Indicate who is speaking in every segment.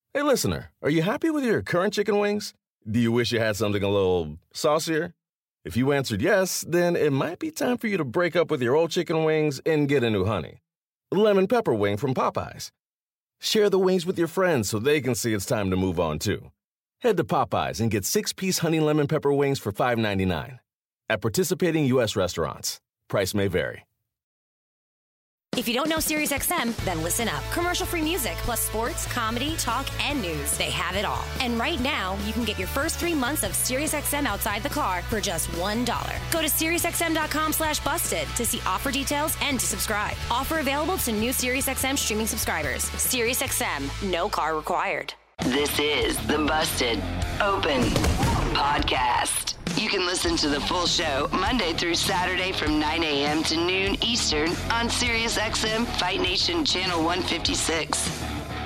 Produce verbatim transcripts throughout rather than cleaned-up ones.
Speaker 1: Hey, listener, are you happy with your current chicken wings? Do you wish you had something a little saucier? If you answered yes, then it might be time for you to break up with your old chicken wings and get a new honey. Lemon pepper wing from Popeyes. Share the wings with your friends so they can see it's time to move on, too. Head to Popeyes and get six-piece honey lemon pepper wings for five ninety-nine. At participating U S restaurants. Price may vary.
Speaker 2: If you don't know SiriusXM, then listen up. Commercial-free music, plus sports, comedy, talk, and news. They have it all. And right now, you can get your first three months of SiriusXM outside the car for just one dollar. Go to SiriusXM.com slash busted to see offer details and to subscribe. Offer available to new SiriusXM streaming subscribers. SiriusXM, no car required.
Speaker 3: This is the Busted Open Podcast. You can listen to the full show Monday through Saturday from nine a.m. to noon Eastern on SiriusXM Fight Nation Channel one fifty-six.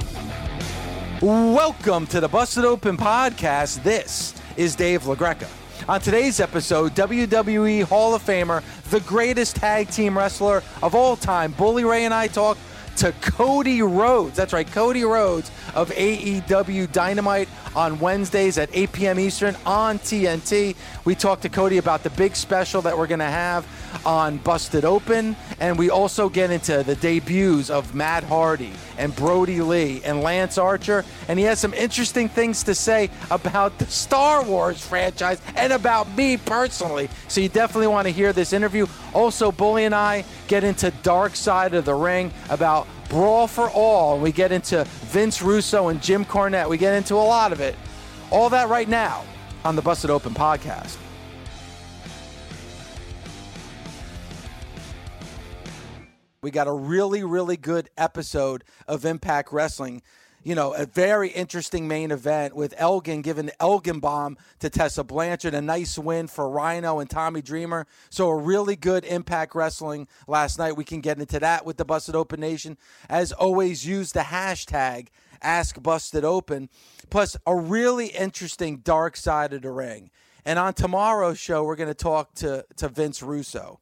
Speaker 4: Welcome to the Busted Open Podcast. This is Dave LaGreca. On today's episode, W W E Hall of Famer, the greatest tag team wrestler of all time, Bully Ray and I talk to Cody Rhodes. That's right, Cody Rhodes of A E W Dynamite on Wednesdays at eight p.m. Eastern on T N T. We talked to Cody about the big special that we're going to have on Busted Open, and we also get into the debuts of Matt Hardy and Brody Lee and Lance Archer, and he has some interesting things to say about the Star Wars franchise and about me personally. So you definitely want to hear this interview. Also, Bully and I get into Dark Side of the Ring about Brawl for All. We get into Vince Russo and Jim Cornette. We get into a lot of it. All that right now on the Busted Open Podcast. We got a really, really good episode of Impact Wrestling. You know, a very interesting main event with Elgin giving the Elgin bomb to Tessa Blanchard. A nice win for Rhino and Tommy Dreamer. So a really good Impact Wrestling last night. We can get into that with the Busted Open Nation. As always, use the hashtag AskBustedOpen. Plus, a really interesting Dark Side of the Ring. And on tomorrow's show, we're going to talk to, to Vince Russo.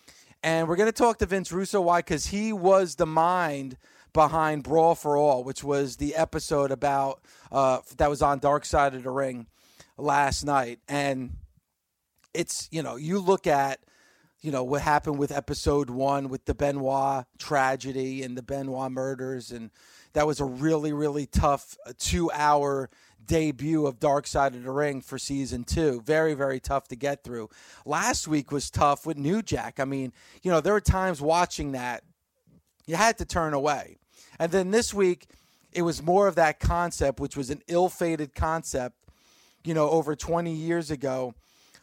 Speaker 4: And we're going to talk to Vince Russo. Why? Because he was the mind behind Brawl for All, which was the episode about uh, that was on Dark Side of the Ring last night. And it's, you know, you look at, you know, what happened with episode one with the Benoit tragedy and the Benoit murders. And that was a really, really tough two-hour debut of Dark Side of the Ring for season two. Very, very tough to get through. Last week was tough with New Jack. I mean, you know, there were times watching that you had to turn away. And then this week, it was more of that concept, which was an ill-fated concept, you know, over twenty years ago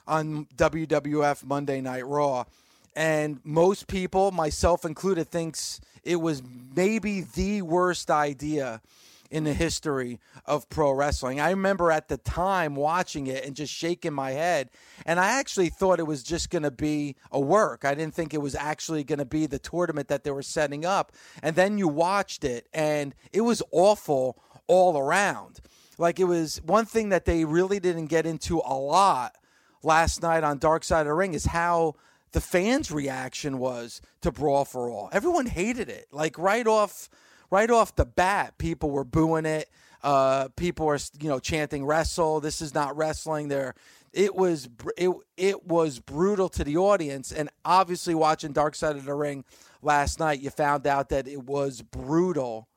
Speaker 4: on W W F Monday Night Raw. And most people, myself included, thinks it was maybe the worst idea in the history of pro wrestling. I remember at the time watching it and just shaking my head. And I actually thought it was just going to be a work. I didn't think it was actually going to be the tournament that they were setting up. And then you watched it, and it was awful all around. Like, it was one thing that they really didn't get into a lot last night on Dark Side of the Ring is how the fans' reaction was to Brawl for All. Everyone hated it. Like, right off... Right off the bat, people were booing it. Uh, people were, you know, chanting "Wrestle." This is not wrestling. There, it was it it was brutal to the audience. And obviously, watching Dark Side of the Ring last night, you found out that it was brutal,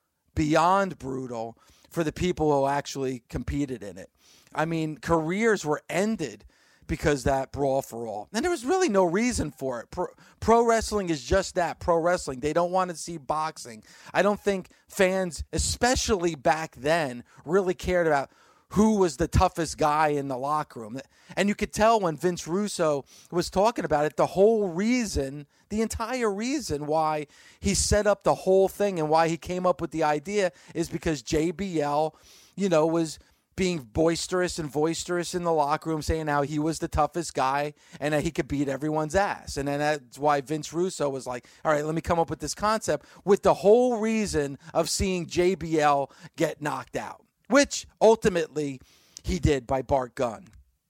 Speaker 4: beyond brutal, for the people who actually competed in it. I mean, careers were ended because that Brawl for All. And there was really no reason for it. Pro, pro wrestling is just that, pro wrestling. They don't want to see boxing. I don't think fans, especially back then, really cared about who was the toughest guy in the locker room. And you could tell when Vince Russo was talking about it, the whole reason, the entire reason why he set up the whole thing and why he came up with the idea is because J B L, you know, was being boisterous and boisterous in the locker room, saying how he was the toughest guy and that he could beat everyone's ass. And then that's why Vince Russo was like, all right, let me come up with this concept with the whole reason of seeing J B L get knocked out, which ultimately he did by Bart Gunn.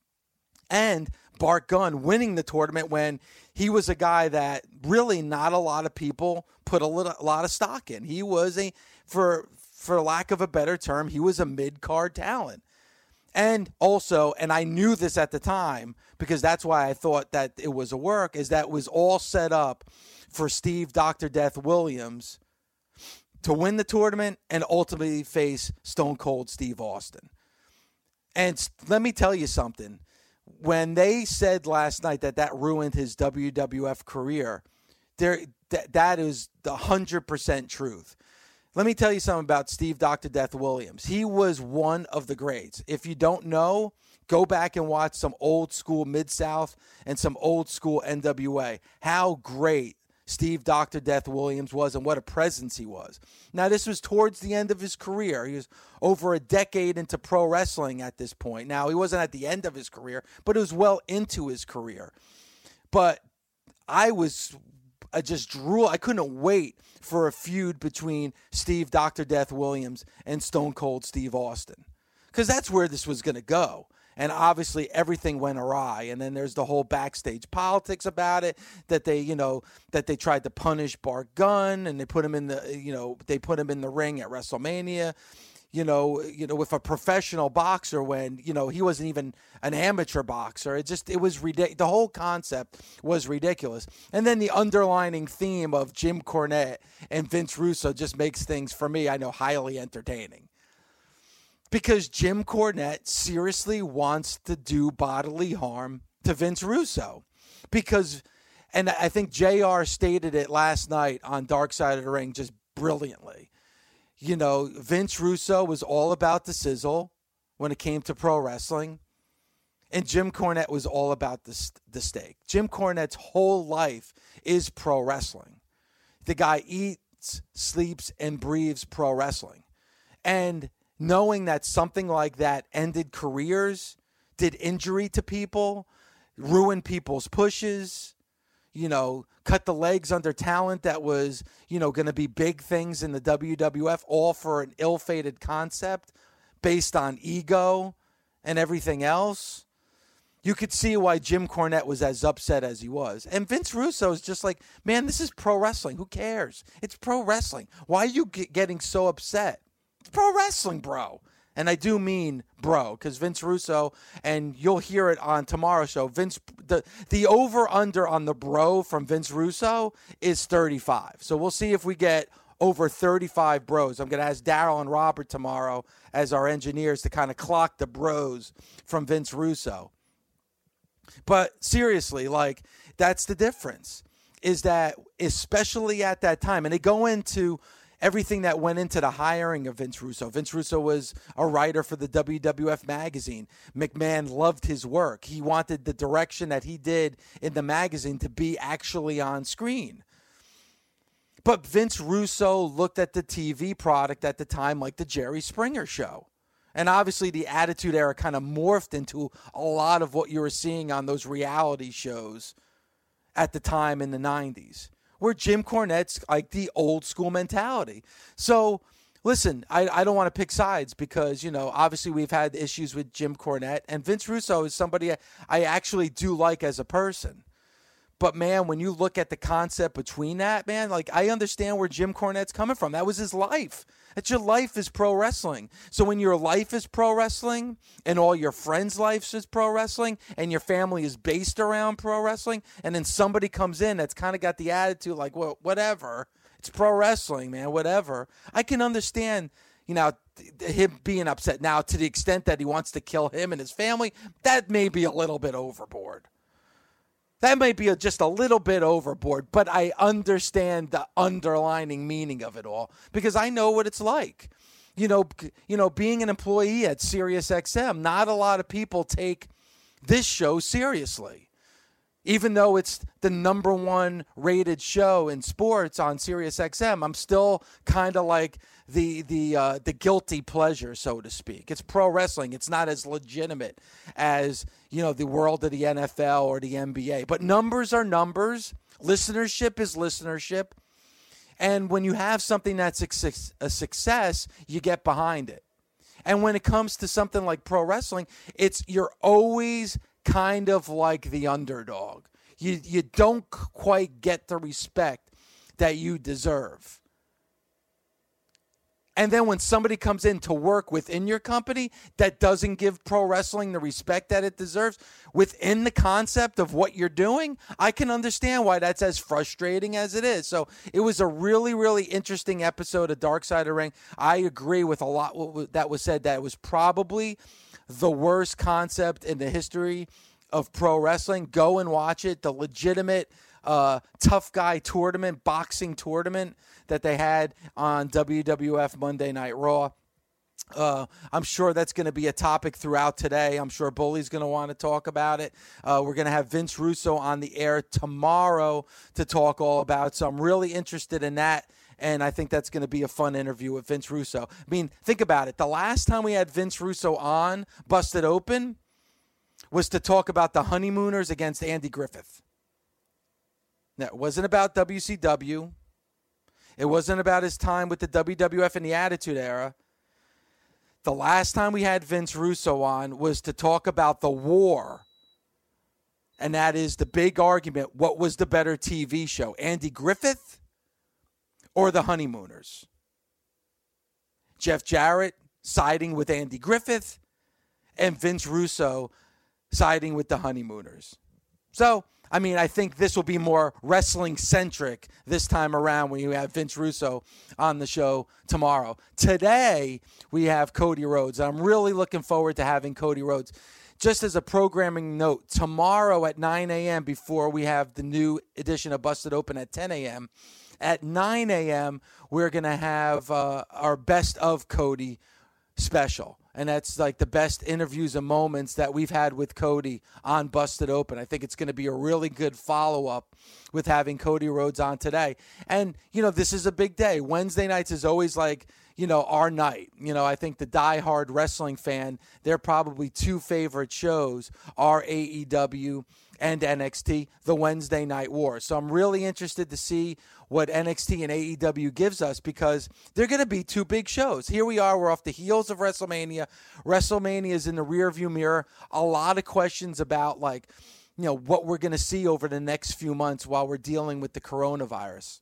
Speaker 4: And Bart Gunn winning the tournament when he was a guy that really not a lot of people put a, little, a lot of stock in. He was a, for for lack of a better term, he was a mid-card talent. And also, and I knew this at the time because that's why I thought that it was a work, is that it was all set up for Steve Doctor Death Williams to win the tournament and ultimately face Stone Cold Steve Austin. And let me tell you something. When they said last night that that ruined his W W F career, there th- that is the one hundred percent truth. Let me tell you something about Steve Doctor Death Williams. He was one of the greats. If you don't know, go back and watch some old school Mid-South and some old school N W A. How great Steve Doctor Death Williams was and what a presence he was. Now, this was towards the end of his career. He was over a decade into pro wrestling at this point. Now, he wasn't at the end of his career, but it was well into his career. But I was, I just drew, I couldn't wait for a feud between Steve Doctor Death Williams and Stone Cold Steve Austin, because that's where this was going to go. And obviously everything went awry. And then there's the whole backstage politics about it, that they, you know, that they tried to punish Bart Gunn and they put him in the, you know, they put him in the ring at WrestleMania, you know, you know, with a professional boxer when, you know, he wasn't even an amateur boxer. It just, it was ridiculous. The whole concept was ridiculous. And then the underlining theme of Jim Cornette and Vince Russo just makes things, for me, I know, highly entertaining. Because Jim Cornette seriously wants to do bodily harm to Vince Russo. Because, and I think J R stated it last night on Dark Side of the Ring just brilliantly. You know, Vince Russo was all about the sizzle when it came to pro wrestling. And Jim Cornette was all about the, the steak. Jim Cornette's whole life is pro wrestling. The guy eats, sleeps, and breathes pro wrestling. And knowing that something like that ended careers, did injury to people, ruined people's pushes, you know, cut the legs under talent that was, you know, going to be big things in the W W F, all for an ill-fated concept based on ego and everything else. You could see why Jim Cornette was as upset as he was. And Vince Russo is just like, man, this is pro wrestling. Who cares? It's pro wrestling. Why are you get getting so upset? It's pro wrestling, bro. And I do mean bro, because Vince Russo, and you'll hear it on tomorrow's show, Vince, the, the over-under on the bro from Vince Russo is thirty-five. So we'll see if we get over thirty-five bros. I'm going to ask Daryl and Robert tomorrow as our engineers to kind of clock the bros from Vince Russo. But seriously, like, that's the difference, is that especially at that time, and they go into everything that went into the hiring of Vince Russo. Vince Russo was a writer for the W W F magazine. McMahon loved his work. He wanted the direction that he did in the magazine to be actually on screen. But Vince Russo looked at the T V product at the time like the Jerry Springer Show. And obviously the Attitude Era kind of morphed into a lot of what you were seeing on those reality shows at the time in the nineties. Where Jim Cornette's like the old school mentality. So, listen, I, I don't want to pick sides because, you know, obviously we've had issues with Jim Cornette. And Vince Russo is somebody I, I actually do like as a person. But, man, when you look at the concept between that, man, like, I understand where Jim Cornette's coming from. That was his life. That's your life is pro wrestling. So when your life is pro wrestling and all your friends' lives is pro wrestling and your family is based around pro wrestling, and then somebody comes in that's kind of got the attitude like, well, whatever, it's pro wrestling, man, whatever. I can understand, you know, him being upset. Now, to the extent that he wants to kill him and his family, that may be a little bit overboard. That might be a, just a little bit overboard, but I understand the underlining meaning of it all because I know what it's like. You know, you know, being an employee at Sirius X M, not a lot of people take this show seriously. Even though it's the number one rated show in sports on Sirius X M, I'm still kind of like the the uh, the guilty pleasure, so to speak. It's pro wrestling. It's not as legitimate as, you know, the world of the N F L or the N B A. But numbers are numbers. Listenership is listenership. And when you have something that's a success, you get behind it. And when it comes to something like pro wrestling, it's you're always kind of like the underdog. You you don't quite get the respect that you deserve. And then when somebody comes in to work within your company that doesn't give pro wrestling the respect that it deserves within the concept of what you're doing, I can understand why that's as frustrating as it is. So it was a really, really interesting episode of Dark Side of the Ring. I agree with a lot that was said, that it was probably the worst concept in the history of pro wrestling. Go and watch it. The legitimate uh, tough guy tournament, boxing tournament that they had on W W F Monday Night Raw. Uh, I'm sure that's going to be a topic throughout today. I'm sure Bully's going to want to talk about it. Uh, we're going to have Vince Russo on the air tomorrow to talk all about it. So I'm really interested in that. And I think that's going to be a fun interview with Vince Russo. I mean, think about it. The last time we had Vince Russo on Busted Open was to talk about the Honeymooners against Andy Griffith. Now, it wasn't about W C W. It wasn't about his time with the W W F in the Attitude Era. The last time we had Vince Russo on was to talk about the war. And that is the big argument. What was the better T V show? Andy Griffith or the Honeymooners? Jeff Jarrett siding with Andy Griffith and Vince Russo siding with the Honeymooners. So, I mean, I think this will be more wrestling-centric this time around when you have Vince Russo on the show tomorrow. Today, we have Cody Rhodes. I'm really looking forward to having Cody Rhodes. Just as a programming note, tomorrow at nine a.m., before we have the new edition of Busted Open at ten a.m., at nine a.m., we're going to have uh, our Best of Cody special. And that's like the best interviews and moments that we've had with Cody on Busted Open. I think it's going to be a really good follow-up with having Cody Rhodes on today. And, you know, this is a big day. Wednesday nights is always like, you know, our night. You know, I think the diehard wrestling fan, their probably two favorite shows are A E W and N X T, the Wednesday Night War. So I'm really interested to see what N X T and A E W gives us, because they're going to be two big shows. Here we are. We're off the heels of WrestleMania. WrestleMania is in the rearview mirror. A lot of questions about, like, you know, what we're going to see over the next few months while we're dealing with the coronavirus.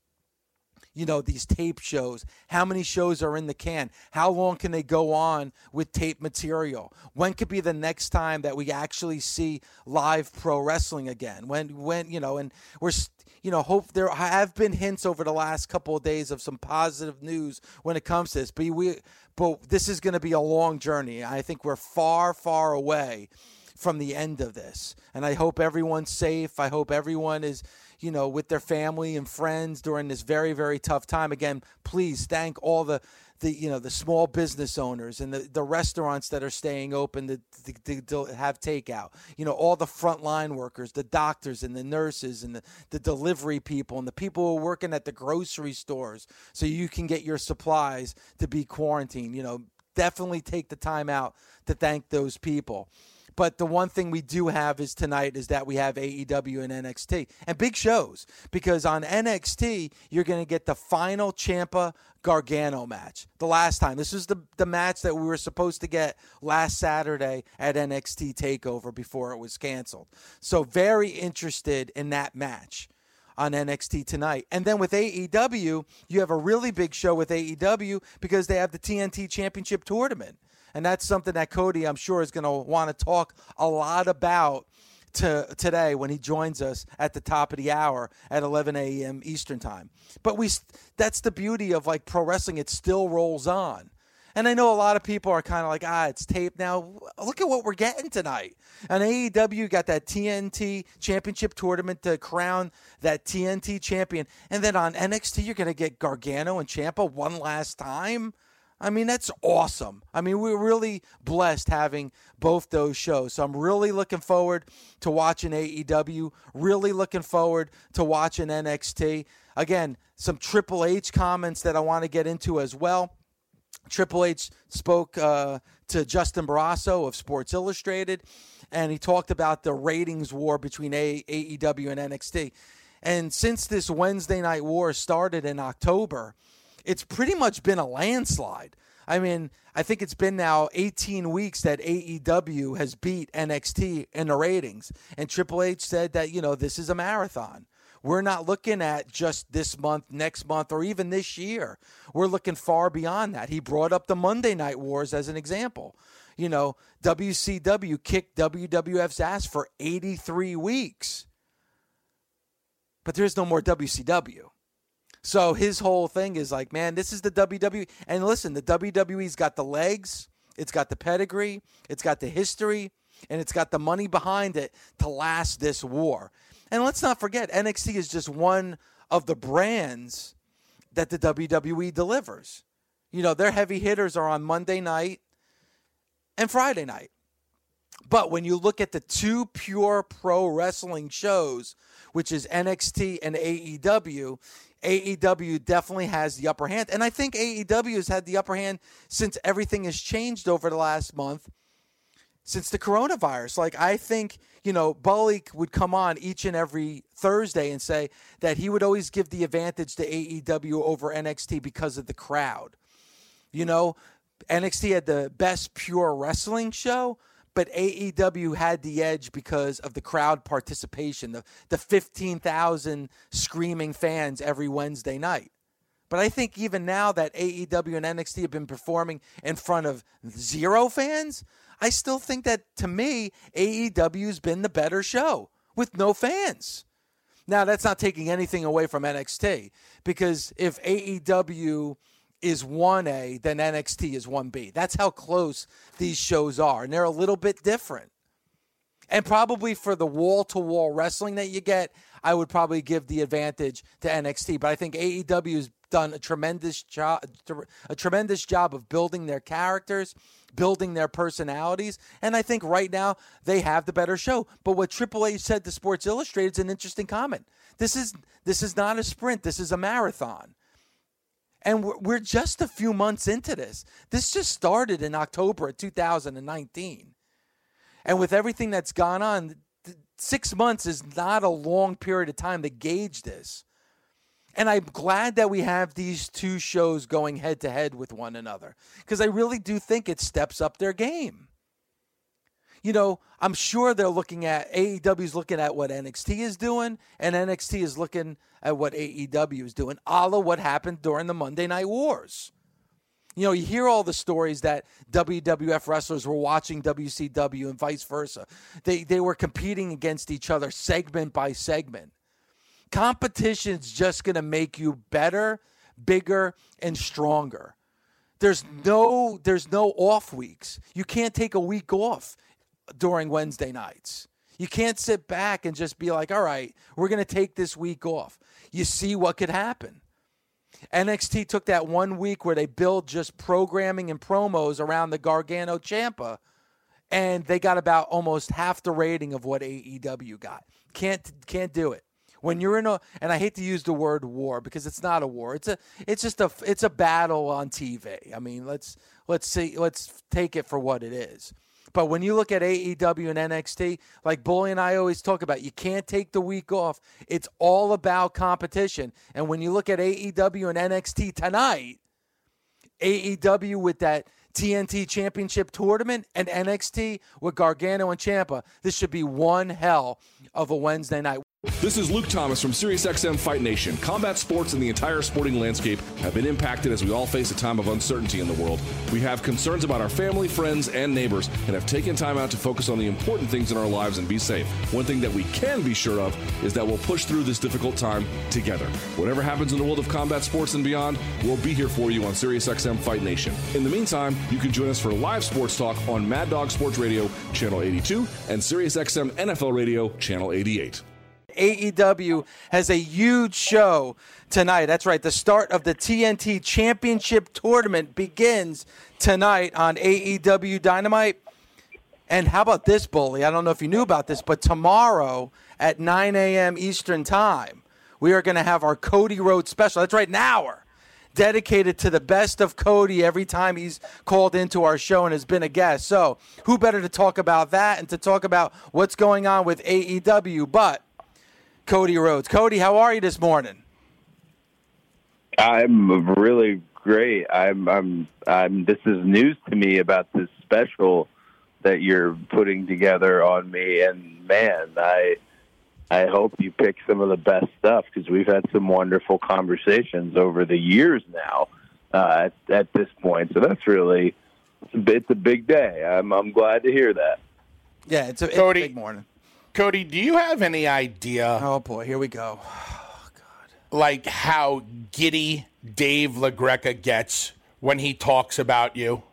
Speaker 4: You know, these tape shows. How many shows are in the can? How long can they go on with tape material? When could be the next time that we actually see live pro wrestling again? When, when you know, and we're, you know, hope there have been hints over the last couple of days of some positive news when it comes to this. But we, but this is going to be a long journey. I think we're far, far away from the end of this. And I hope everyone's safe. I hope everyone is, you know, with their family and friends during this very, very tough time. Again, please thank all the, the you know, the small business owners and the, the restaurants that are staying open to, to, to have takeout. You know, all the frontline workers, the doctors and the nurses and the, the delivery people and the people who are working at the grocery stores so you can get your supplies to be quarantined. You know, definitely take the time out to thank those people. But the one thing we do have is tonight is that we have A E W and N X T. And big shows, because on N X T, you're going to get the final Ciampa Gargano match. The last time. This is the, the match that we were supposed to get last Saturday at N X T TakeOver before it was canceled. So very interested in that match on N X T tonight. And then with A E W, you have a really big show with A E W because they have the T N T Championship Tournament. And that's something that Cody, I'm sure, is going to want to talk a lot about to, today when he joins us at the top of the hour at eleven a.m. Eastern time. But we that's the beauty of, like, pro wrestling. It still rolls on. And I know a lot of people are kind of like, ah, it's taped now. Look at what we're getting tonight. On A E W, got that T N T Championship Tournament to crown that T N T champion. And then on N X T, you're going to get Gargano and Ciampa one last time. I mean, that's awesome. I mean, we're really blessed having both those shows. So I'm really looking forward to watching A E W, really looking forward to watching N X T. Again, some Triple H comments that I want to get into as well. Triple H spoke uh, to Justin Barrasso of Sports Illustrated, and he talked about the ratings war between A E W and N X T. And since this Wednesday Night War started in October, it's pretty much been a landslide. I mean, I think it's been now eighteen weeks that A E W has beat N X T in the ratings. And Triple H said that, you know, this is a marathon. we're not looking at just this month, next month, or even this year. We're looking far beyond that. He brought up the Monday Night Wars as an example. You know, W C W kicked W W F's ass for eighty-three weeks. But there's no more W C W. So his whole thing is like, man, this is the W W E. And listen, the W W E's got the legs, it's got the pedigree, it's got the history, and it's got the money behind it to last this war. And let's not forget, N X T is just one of the brands that the W W E delivers. You know, their heavy hitters are on Monday night and Friday night. But when you look at the two pure pro wrestling shows, which is N X T and A E W, A E W definitely has the upper hand. And I think A E W has had the upper hand since everything has changed over the last month, since the coronavirus. Like, I think, you know, Bully would come on each and every Thursday and say that he would always give the advantage to A E W over N X T because of the crowd. You know, N X T had the best pure wrestling show, but A E W had the edge because of the crowd participation, the, the fifteen thousand screaming fans every Wednesday night. But I think even now that A E W and N X T have been performing in front of zero fans, I still think that, to me, A E W's been the better show with no fans. Now, that's not taking anything away from N X T, because if A E W is one A, then N X T is one B. That's how close these shows are, and they're a little bit different. And probably for the wall-to-wall wrestling that you get, I would probably give the advantage to N X T. But I think A E W has done a tremendous job, a tremendous job of building their characters, building their personalities, and I think right now they have the better show. But what Triple H said to Sports Illustrated is an interesting comment. This is this is not a sprint. This is a marathon. And we're just a few months into this. This just started in October of two thousand nineteen. And with everything that's gone on, six months is not a long period of time to gauge this. And I'm glad that we have these two shows going head-to-head with one another, because I really do think it steps up their game. You know, I'm sure they're looking at, A E W's looking at what N X T is doing, and N X T is looking at what A E W is doing, a la what happened during the Monday Night Wars. You know, you hear all the stories that W W F wrestlers were watching W C W and vice versa. They they were competing against each other segment by segment. Competition's just going to make you better, bigger, and stronger. There's no there's no off weeks. You can't take a week off during Wednesday nights. You can't sit back and just be like, all right, we're going to take this week off. You see what could happen. N X T took that one week where they build just programming and promos around the Gargano Ciampa, and they got about almost half the rating of what A E W got. Can't can't do it. When you're in a, and I hate to use the word war because it's not a war. It's a, it's just a, it's a battle on T V. I mean, let's let's see, let's take it for what it is. But when you look at A E W and N X T, like Bully and I always talk about, you can't take the week off. It's all about competition. And when you look at A E W and N X T tonight, A E W with that T N T Championship Tournament and N X T with Gargano and Ciampa, this should be one hell of a Wednesday night.
Speaker 5: This is Luke Thomas from SiriusXM Fight Nation. Combat sports and the entire sporting landscape have been impacted as we all face a time of uncertainty in the world. We have concerns about our family, friends, and neighbors, and have taken time out to focus on the important things in our lives and be safe. One thing that we can be sure of is that we'll push through this difficult time together. Whatever happens in the world of combat sports and beyond, we'll be here for you on SiriusXM Fight Nation. In the meantime, you can join us for live sports talk on Mad Dog Sports Radio, Channel eighty-two, and SiriusXM N F L Radio, Channel eighty-eight.
Speaker 4: A E W has a huge show tonight. That's right. The start of the T N T Championship Tournament begins tonight on A E W Dynamite. And how about this, Bully? I don't know if you knew about this, but tomorrow at nine a.m. Eastern Time, we are going to have our Cody Rhodes special. That's right, an hour dedicated to the best of Cody every time he's called into our show and has been a guest. So who better to talk about that and to talk about what's going on with A E W but Cody Rhodes. Cody, how are you this morning?
Speaker 6: I'm really great. I'm, I'm, I'm, this is news to me about this special that you're putting together on me. And man, I, I hope you pick some of the best stuff because we've had some wonderful conversations over the years now uh, at, at this point. So that's really it's a, it's a big day. I'm I'm glad to hear that.
Speaker 4: Yeah, it's a, it's
Speaker 7: Cody,
Speaker 4: a big morning.
Speaker 7: Cody, do you have any idea?
Speaker 4: Oh boy, here we go. Oh, God.
Speaker 7: Like how giddy Dave LaGreca gets when he talks about you?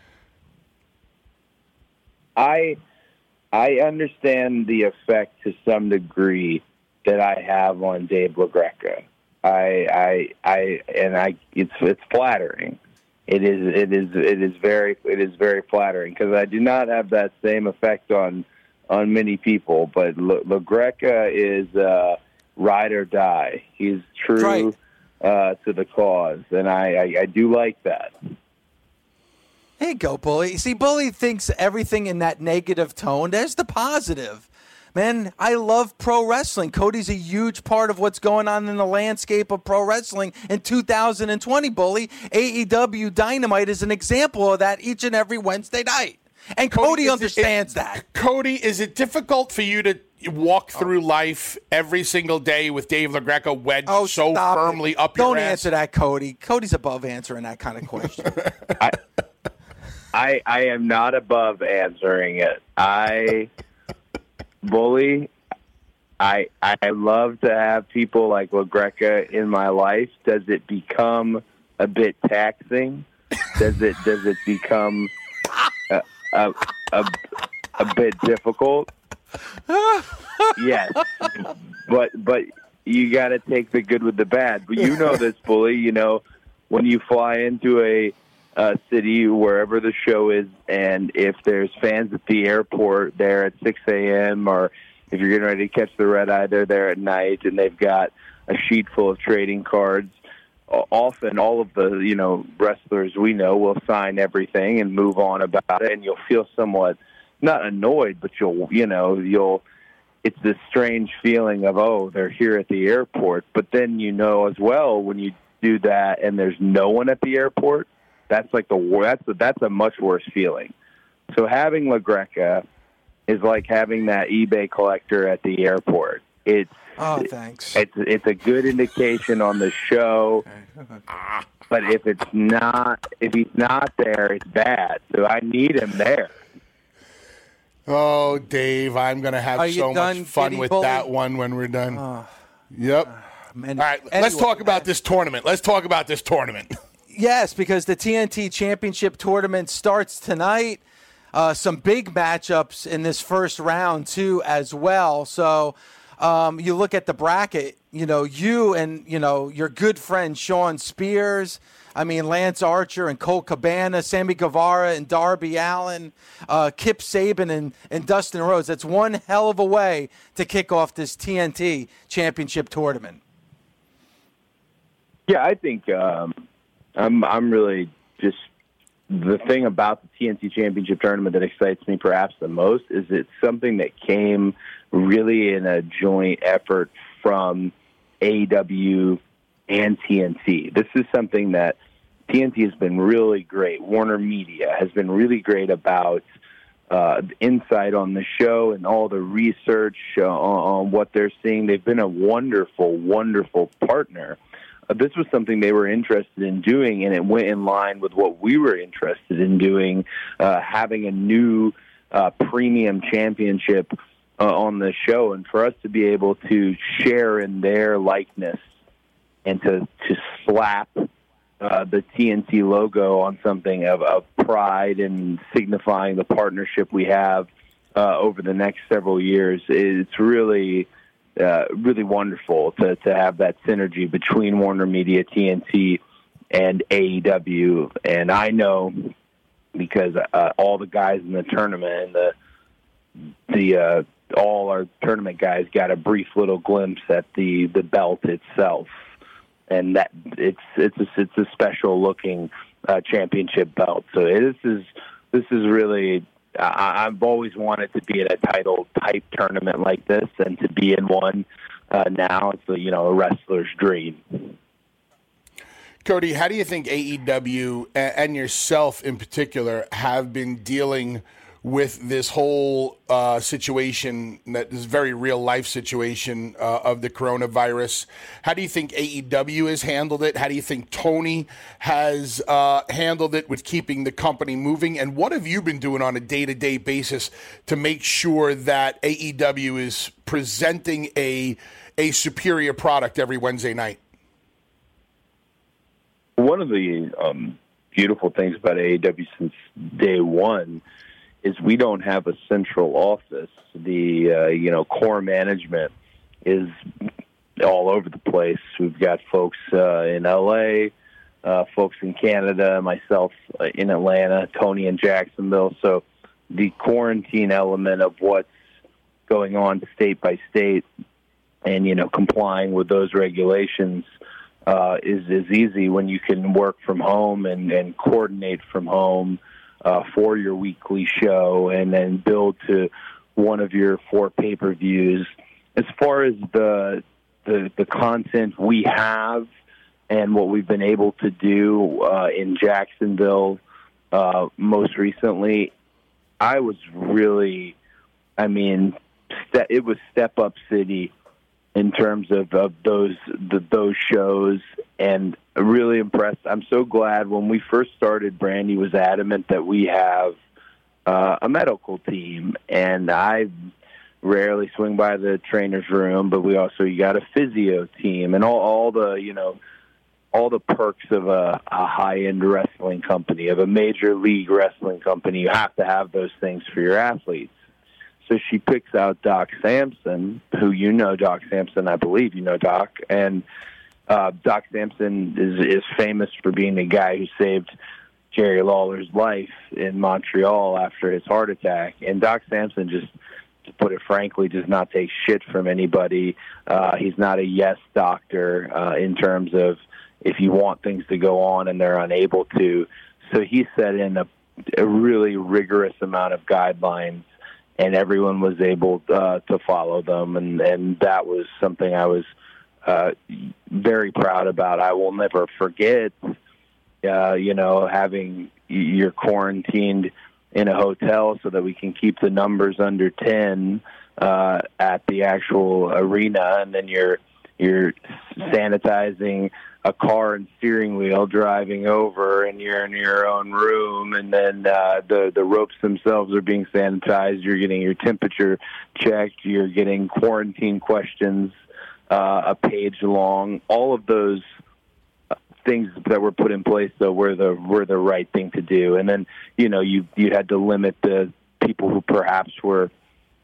Speaker 6: I I understand the effect to some degree that I have on Dave LaGreca. I I I and I it's it's flattering. It is it is it is very it is very flattering because I do not have that same effect on on many people. But La- LaGreca is uh, ride or die. He's true
Speaker 4: right.
Speaker 6: uh, to the cause, and I, I, I do like that.
Speaker 4: There you go, Bully. See, Bully thinks everything in that negative tone. There's the positive. Man, I love pro wrestling. Cody's a huge part of what's going on in the landscape of pro wrestling in two thousand twenty, Bully. A E W Dynamite is an example of that each and every Wednesday night. And Cody, Cody understands
Speaker 7: it,
Speaker 4: that.
Speaker 7: Cody, is it difficult for you to walk through life every single day with Dave LaGreca wedged
Speaker 4: oh,
Speaker 7: so firmly
Speaker 4: it.
Speaker 7: up
Speaker 4: Don't
Speaker 7: your ass?
Speaker 4: Don't answer that, Cody. Cody's above answering that kind of question.
Speaker 6: I, I I am not above answering it. I... Bully, I I love to have people like LaGreca in my life. Does it become a bit taxing? Does it does it become a a, a, a bit difficult? Yes, but but you got to take the good with the bad. But you know this, Bully. You know when you fly into a Uh, city, wherever the show is, and if there's fans at the airport there at six a.m. or if you're getting ready to catch the red eye, they're there at night, and they've got a sheet full of trading cards. Often all of the, you know, wrestlers we know will sign everything and move on about it, and you'll feel somewhat, not annoyed, but you'll, you know, you'll, it's this strange feeling of, oh, they're here at the airport. But then you know as well when you do that and there's no one at the airport, That's like the that's a, that's a much worse feeling. So having LaGreca is like having that eBay collector at the airport. It's
Speaker 4: oh, thanks.
Speaker 6: It's it's a good indication on the show, but if it's not, if he's not there, it's bad. So I need him there.
Speaker 7: Oh, Dave, I'm gonna have
Speaker 4: Are
Speaker 7: so
Speaker 4: done,
Speaker 7: much fun with
Speaker 4: Bully?
Speaker 7: that one when we're done.
Speaker 4: Uh,
Speaker 7: yep.
Speaker 4: Uh, man,
Speaker 7: All right,
Speaker 4: anyway,
Speaker 7: let's talk about this tournament. Let's talk about this tournament.
Speaker 4: Yes, because the T N T Championship Tournament starts tonight. Uh, some big matchups in this first round, too, as well. So um, you look at the bracket, you know, you and, you know, your good friend Sean Spears, I mean, Lance Archer and Colt Cabana, Sammy Guevara and Darby Allin, uh, Kip Sabian and, and Dustin Rhodes. That's one hell of a way to kick off this T N T Championship Tournament.
Speaker 6: Yeah, I think um, I'm I'm really just the thing about the T N T Championship Tournament that excites me perhaps the most is it's something that came really in a joint effort from A E W and T N T. This is something that T N T has been really great. Warner Media has been really great about uh, insight on the show and all the research uh, on, on what they're seeing. They've been a wonderful, wonderful partner. Uh, this was something they were interested in doing, and it went in line with what we were interested in doing, uh, having a new uh, premium championship uh, on the show, and for us to be able to share in their likeness and to, to slap uh, the T N T logo on something of, of pride and signifying the partnership we have uh, over the next several years, it's really... Uh, really wonderful to, to have that synergy between Warner Media, T N T, and A E W. And I know because uh, all the guys in the tournament and the the uh, all our tournament guys got a brief little glimpse at the, the belt itself, and that it's it's a, it's a special looking uh, championship belt. So this is this is really. I, I've always wanted to be in a title-type tournament like this, and to be in one uh, now, it's a, you know, a wrestler's dream.
Speaker 7: Cody, how do you think A E W and yourself in particular have been dealing with this whole uh, situation, that this very real life situation uh, of the coronavirus. How do you think A E W has handled it? How do you think Tony has uh, handled it with keeping the company moving? And what have you been doing on a day-to-day basis to make sure that A E W is presenting a a superior product every Wednesday night?
Speaker 6: One of the um, beautiful things about A E W since day one is we don't have a central office. The uh, you know core management is all over the place. We've got folks uh, in L A, uh, folks in Canada, myself uh, in Atlanta, Tony in Jacksonville. So the quarantine element of what's going on state by state and you know complying with those regulations uh, is is easy when you can work from home and, and coordinate from home. Uh, for your weekly show, and then build to one of your four pay-per-views. As far as the, the the content we have and what we've been able to do uh, in Jacksonville uh, most recently, I was really, I mean, ste- it was Step Up City in terms of, of those the, those shows, and really impressed. I'm so glad when we first started, Brandy was adamant that we have uh, a medical team, and I rarely swing by the trainer's room, but we also you got a physio team and all, all the you know all the perks of a, a high-end wrestling company, of a major league wrestling company. You have to have those things for your athletes. So she picks out Doc Sampson, who you know Doc Sampson, I believe you know Doc, and uh, Doc Sampson is, is famous for being the guy who saved Jerry Lawler's life in Montreal after his heart attack. And Doc Sampson, just to put it frankly, does not take shit from anybody. Uh, he's not a yes doctor uh, in terms of if you want things to go on and they're unable to. So he set in a, a really rigorous amount of guidelines, and everyone was able uh, to follow them, and, and that was something I was uh, very proud about. I will never forget, uh, you know, having you're quarantined in a hotel so that we can keep the numbers under ten uh, at the actual arena, and then you're you're sanitizing a car and steering wheel driving over, and you're in your own room, and then uh, the the ropes themselves are being sanitized. You're getting your temperature checked. You're getting quarantine questions uh, a page long. All of those things that were put in place, though, were the were the right thing to do. And then you know you you had to limit the people who perhaps were.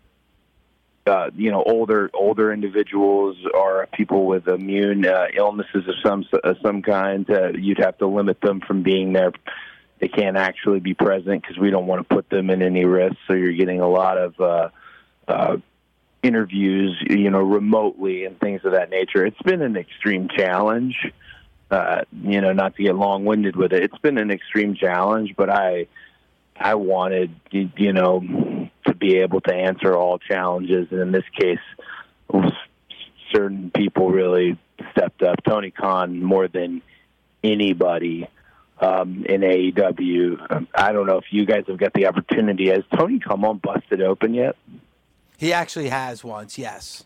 Speaker 6: Uh, you know, older older individuals or people with immune uh, illnesses of some uh, some kind. Uh, you'd have to limit them from being there. They can't actually be present because we don't want to put them in any risk. So you're getting a lot of uh, uh, interviews, you know, remotely and things of that nature. It's been an extreme challenge. Uh, you know, not to get long-winded with it. It's been an extreme challenge, but I I wanted, you know, to be able to answer all challenges. And in this case, certain people really stepped up. Tony Khan, more than anybody um, in A E W. Um, I don't know if you guys have got the opportunity. Has Tony come on Busted Open yet?
Speaker 4: He actually has once, yes.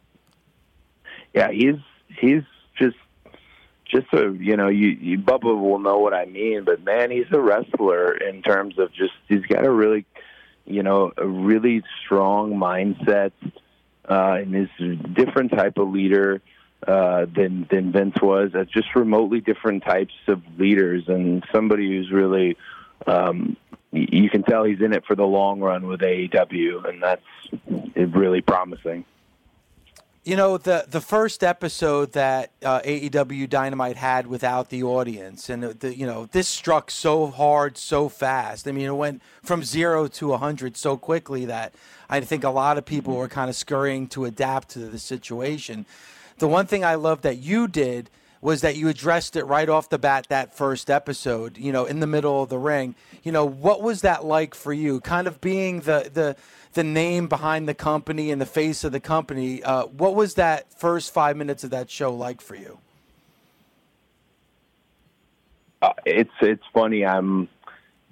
Speaker 6: Yeah, he's he's just just a, you know, you, you Bubba will know what I mean, but man, he's a wrestler in terms of just, he's got a really, you know, a really strong mindset, uh, and is a different type of leader uh, than than Vince was. Uh, just remotely different types of leaders, and somebody who's really, um, you can tell he's in it for the long run with A E W, and that's really promising.
Speaker 4: You know, the the first episode that uh, A E W Dynamite had without the audience, and the, you know, this struck so hard, so fast. I mean, it went from zero to a hundred so quickly that I think a lot of people were kind of scurrying to adapt to the situation. The one thing I love that you did was that you addressed it right off the bat, that first episode, you know, in the middle of the ring. You know, what was that like for you? Kind of being the the, the name behind the company and the face of the company. Uh, what was that first five minutes of that show like for you?
Speaker 6: Uh, it's it's funny. I'm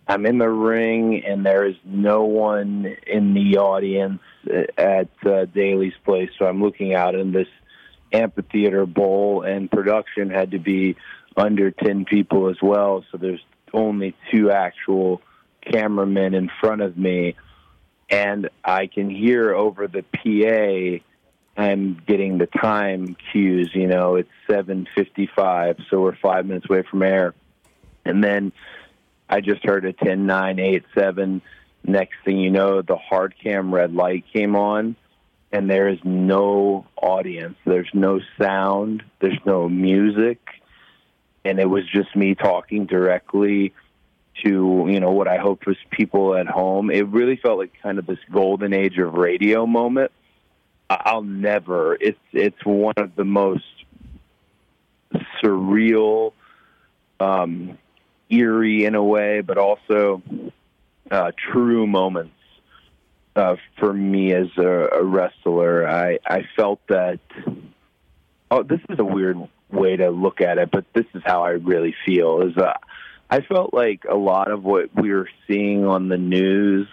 Speaker 6: I'm in the ring, and there is no one in the audience at uh, Daly's place. So I'm looking out in this amphitheater bowl, and production had to be under ten people as well. So there's only two actual cameramen in front of me, and I can hear over the P A, I'm getting the time cues. You know, it's seven fifty-five, so we're five minutes away from air. And then I just heard a ten, nine, eight, seven. Next thing you know, the hard cam red light came on, and there is no audience. There's no sound. There's no music. And it was just me talking directly to, you know, what I hoped was people at home. It really felt like kind of this golden age of radio moment. I'll never, it's, it's one of the most surreal, um, eerie in a way, but also uh, true moments uh, for me as a, a wrestler. I, I felt that, oh, this is a weird way to look at it, but this is how I really feel, is uh, I felt like a lot of what we were seeing on the news,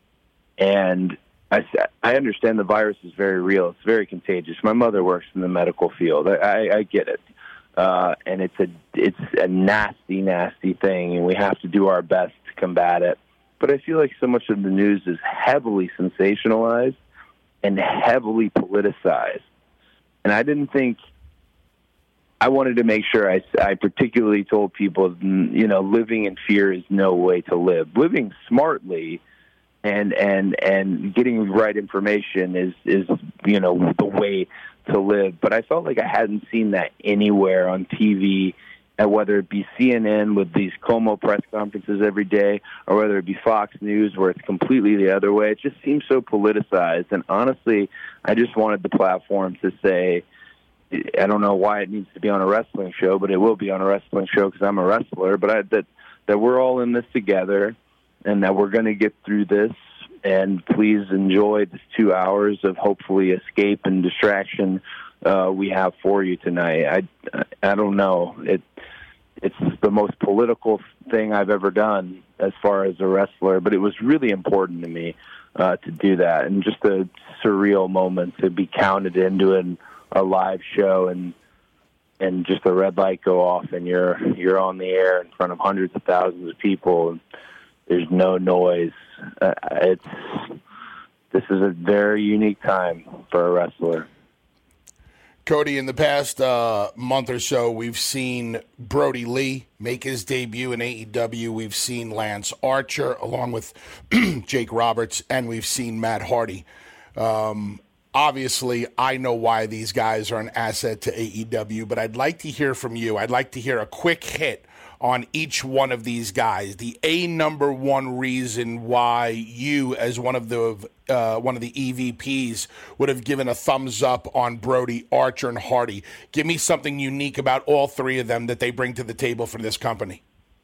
Speaker 6: and I, I understand the virus is very real. It's very contagious. My mother works in the medical field. I, I, I get it. Uh, and it's a it's a nasty, nasty thing, and we have to do our best to combat it. But I feel like so much of the news is heavily sensationalized and heavily politicized. And I didn't think I wanted to make sure I, I particularly told people, you know, living in fear is no way to live. Living smartly and and and getting the right information is is you know the way to live. But I felt like I hadn't seen that anywhere on T V, and whether it be C N N with these Como press conferences every day, or whether it be Fox News where it's completely the other way. It just seems so politicized. And honestly, I just wanted the platform to say, I don't know why it needs to be on a wrestling show, but it will be on a wrestling show because I'm a wrestler, but I, that, that we're all in this together and that we're going to get through this. And please enjoy this two hours of hopefully escape and distraction uh, we have for you tonight. I, I don't know. It, it's the most political thing I've ever done as far as a wrestler, but it was really important to me uh, to do that. And just a surreal moment to be counted into an, a live show and and just the red light go off and you're you're on the air in front of hundreds of thousands of people and there's no noise. Uh, it's this is a very unique time for a wrestler.
Speaker 7: Cody, in the past uh, month or so, we've seen Brody Lee make his debut in A E W. We've seen Lance Archer along with Jake Roberts, and we've seen Matt Hardy. Um, obviously, I know why these guys are an asset to A E W, but I'd like to hear from you. I'd like to hear a quick hit on each one of these guys. The A number one reason why you, as one of the uh, one of the E V Ps, would have given a thumbs up on Brody, Archer, and Hardy. Give me something unique about all three of them that they bring to the table for this company.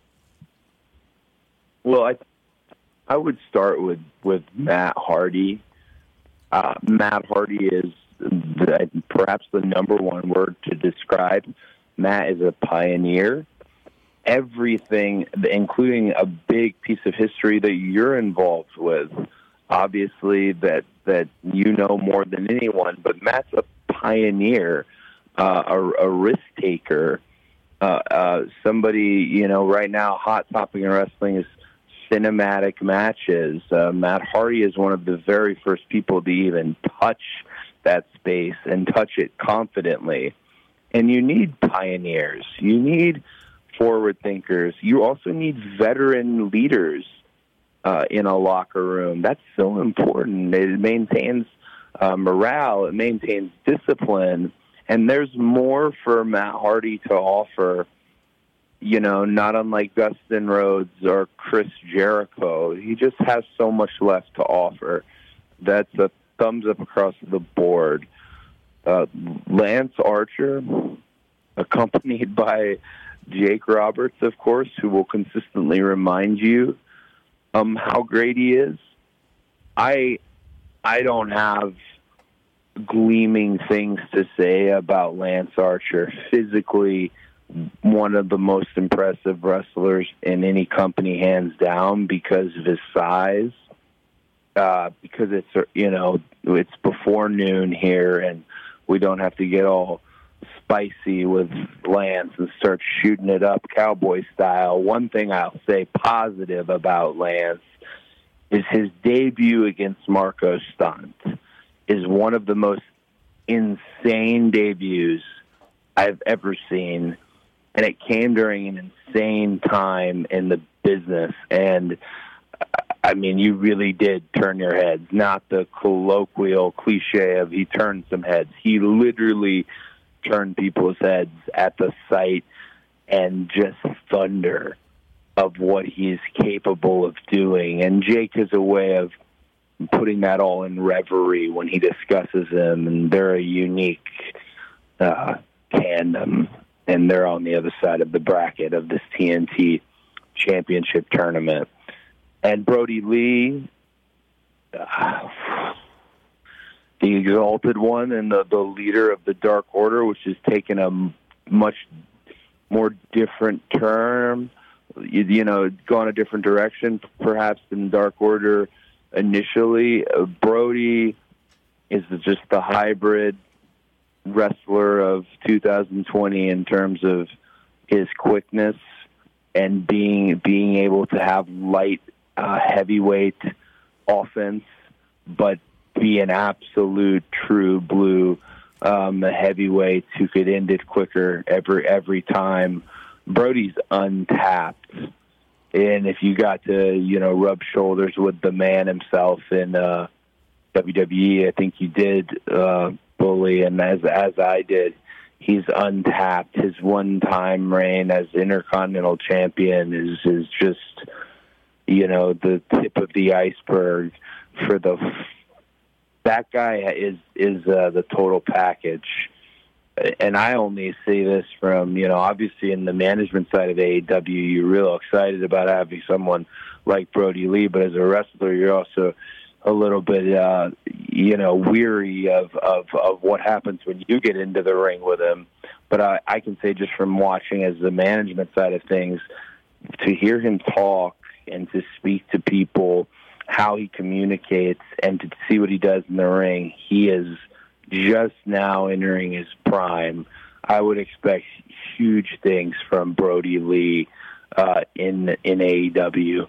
Speaker 6: Well, I I would start with with Matt Hardy. Uh, Matt Hardy is the, perhaps the number one word to describe. Matt is a pioneer. Everything, including a big piece of history that you're involved with, obviously that that you know more than anyone. But Matt's a pioneer, uh, a, a risk taker, uh, uh, somebody you know right now. Hot topic in wrestling is cinematic matches. Uh, Matt Hardy is one of the very first people to even touch that space and touch it confidently. And you need pioneers. You need forward thinkers. You also need veteran leaders uh, in a locker room. That's so important. It maintains uh, morale. It maintains discipline. And there's more for Matt Hardy to offer, you know, not unlike Dustin Rhodes or Chris Jericho. He just has so much left to offer. That's a thumbs up across the board. Uh, Lance Archer, accompanied by Jake Roberts, of course, who will consistently remind you um, how great he is. I I don't have gleaming things to say about Lance Archer. Physically, one of the most impressive wrestlers in any company, hands down, because of his size. Uh, because it's, you know, it's before noon here, and we don't have to get all spicy with Lance and start shooting it up cowboy style. One thing I'll say positive about Lance is his debut against Marco Stunt is one of the most insane debuts I've ever seen, and it came during an insane time in the business. And I mean, you really did turn your heads, not the colloquial cliche of he turned some heads. He literally turned people's heads at the sight and just thunder of what he's capable of doing. And Jake has a way of putting that all in reverie when he discusses him, and they're a unique uh, tandem, and they're on the other side of the bracket of this T N T Championship tournament. And Brody Lee, uh, the exalted one and the, the leader of the Dark Order, which has taken a much more different turn, you, you know, gone a different direction perhaps than Dark Order initially. Uh, Brody is just the hybrid wrestler of two thousand twenty in terms of his quickness and being being able to have light Uh, heavyweight offense, but be an absolute true blue um, heavyweight who could end it quicker every every time. Brody's untapped, and if you got to you know rub shoulders with the man himself in uh, W W E, I think you did, uh, Bully, and as as I did. He's untapped. His one-time reign as Intercontinental Champion is is just, you know, the tip of the iceberg for the, that guy is, is uh, the total package. And I only see this from, you know, obviously in the management side of A E W, you're real excited about having someone like Brody Lee, but as a wrestler, you're also a little bit, uh, you know, weary of, of, of what happens when you get into the ring with him. But I, I can say just from watching as the management side of things, to hear him talk, and to speak to people, how he communicates, and to see what he does in the ring, he is just now entering his prime. I would expect huge things from Brody Lee uh, in in A E W.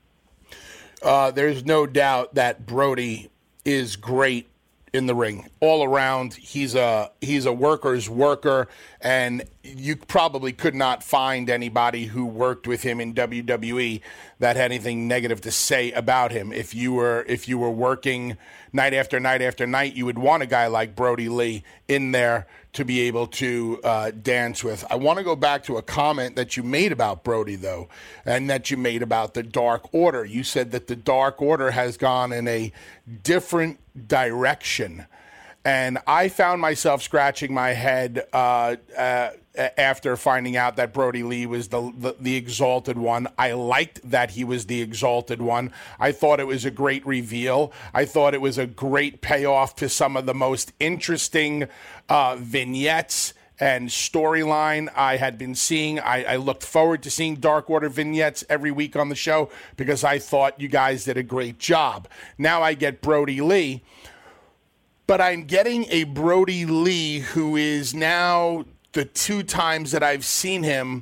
Speaker 7: Uh, there's no doubt that Brody is great in the ring all around. He's a he's a worker's worker, and you probably could not find anybody who worked with him in W W E that had anything negative to say about him. If you were if you were working night after night after night, you would want a guy like Brody Lee in there to be able to uh, dance with. I want to go back to a comment that you made about Brody, though, and that you made about the Dark Order. You said that the Dark Order has gone in a different direction. And I found myself scratching my head uh, uh, after finding out that Brody Lee was the, the the exalted one. I liked that he was the exalted one. I thought it was a great reveal. I thought it was a great payoff to some of the most interesting uh, vignettes and storyline I had been seeing. I, I looked forward to seeing Dark Order vignettes every week on the show because I thought you guys did a great job. Now I get Brody Lee. But I'm getting a Brody Lee who is now, the two times that I've seen him,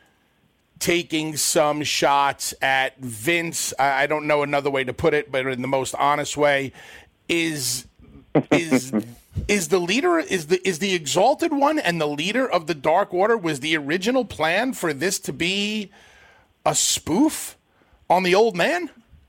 Speaker 7: taking some shots at Vince. I don't know another way to put it, but in the most honest way, is is is the leader is the is the exalted one and the leader of the Dark Order. Was the original plan for this to be a spoof on the old man?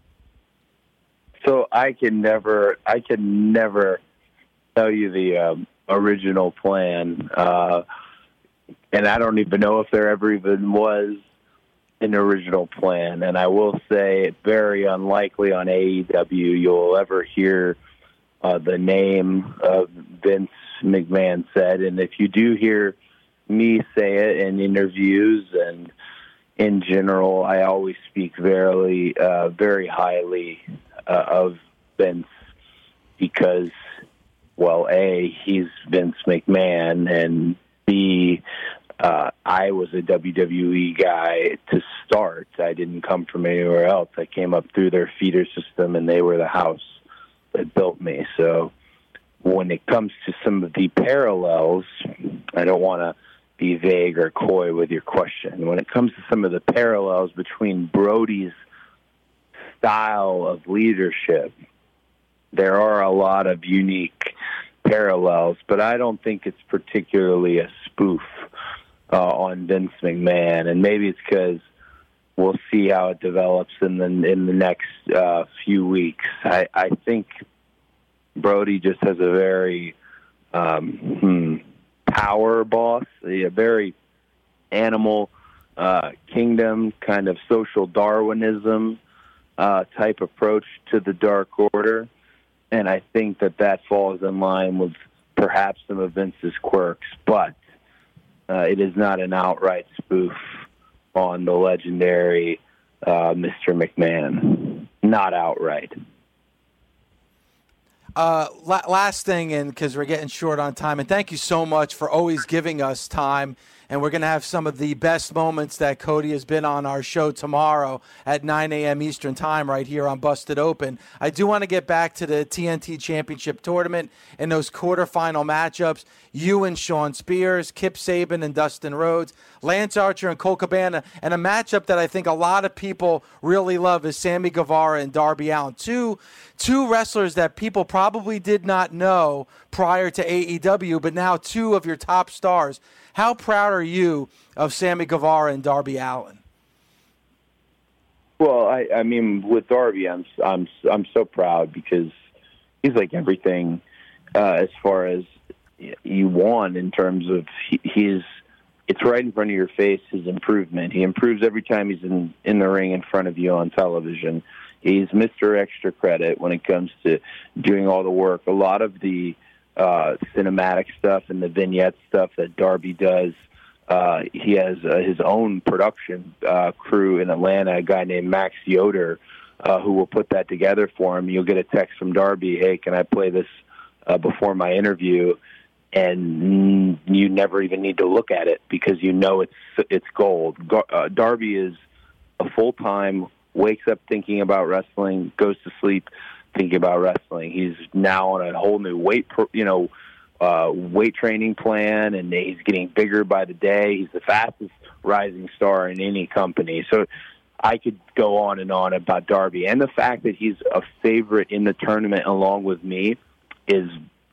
Speaker 6: So I can never, I can never. tell you the um, original plan, uh, and I don't even know if there ever even was an original plan. And I will say, very unlikely on A E W you'll ever hear uh, the name of Vince McMahon said. And if you do hear me say it in interviews and in general, I always speak very, uh, very highly uh, of Vince because, well, A, he's Vince McMahon, and B, uh, I was a W W E guy to start. I didn't come from anywhere else. I came up through their feeder system, and they were the house that built me. So when it comes to some of the parallels, I don't want to be vague or coy with your question. When it comes to some of the parallels between Brody's style of leadership, there are a lot of unique parallels, but I don't think it's particularly a spoof uh, on Vince McMahon. And maybe it's because we'll see how it develops in the in the next uh, few weeks. I, I think Brody just has a very um, hmm, power boss, a very animal uh, kingdom kind of social Darwinism uh, type approach to the Dark Order. And I think that that falls in line with perhaps some of Vince's quirks, but uh, it is not an outright spoof on the legendary uh, Mister McMahon. Not outright.
Speaker 4: Uh, la- last thing, and because we're getting short on time, and thank you so much for always giving us time. And we're going to have some of the best moments that Cody has been on our show tomorrow at nine a.m. Eastern Time right here on Busted Open. I do want to get back to the T N T Championship Tournament and those quarterfinal matchups. You and Sean Spears, Kip Saban and Dustin Rhodes, Lance Archer and Colt Cabana, and a matchup that I think a lot of people really love is Sammy Guevara and Darby Allin. Two, two wrestlers that people probably did not know prior to A E W, but now two of your top stars. How proud are you of Sammy Guevara and Darby Allin?
Speaker 6: Well, I, I mean, with Darby, I'm I'm I'm so proud because he's like everything uh, as far as you want in terms of his. It's right in front of your face. His improvement. He improves every time he's in in the ring in front of you on television. He's Mister Extra Credit when it comes to doing all the work. A lot of the uh, cinematic stuff and the vignette stuff that Darby does. Uh, he has uh, his own production uh, crew in Atlanta, a guy named Max Yoder, uh, who will put that together for him. You'll get a text from Darby, hey, can I play this uh, before my interview? And you never even need to look at it because you know it's it's gold. Gar- uh, Darby is a full-time, wakes up thinking about wrestling, goes to sleep thinking about wrestling. He's now on a whole new weight, pro- you know, uh, weight training plan, and he's getting bigger by the day. He's the fastest rising star in any company. So I could go on and on about Darby. And the fact that he's a favorite in the tournament along with me is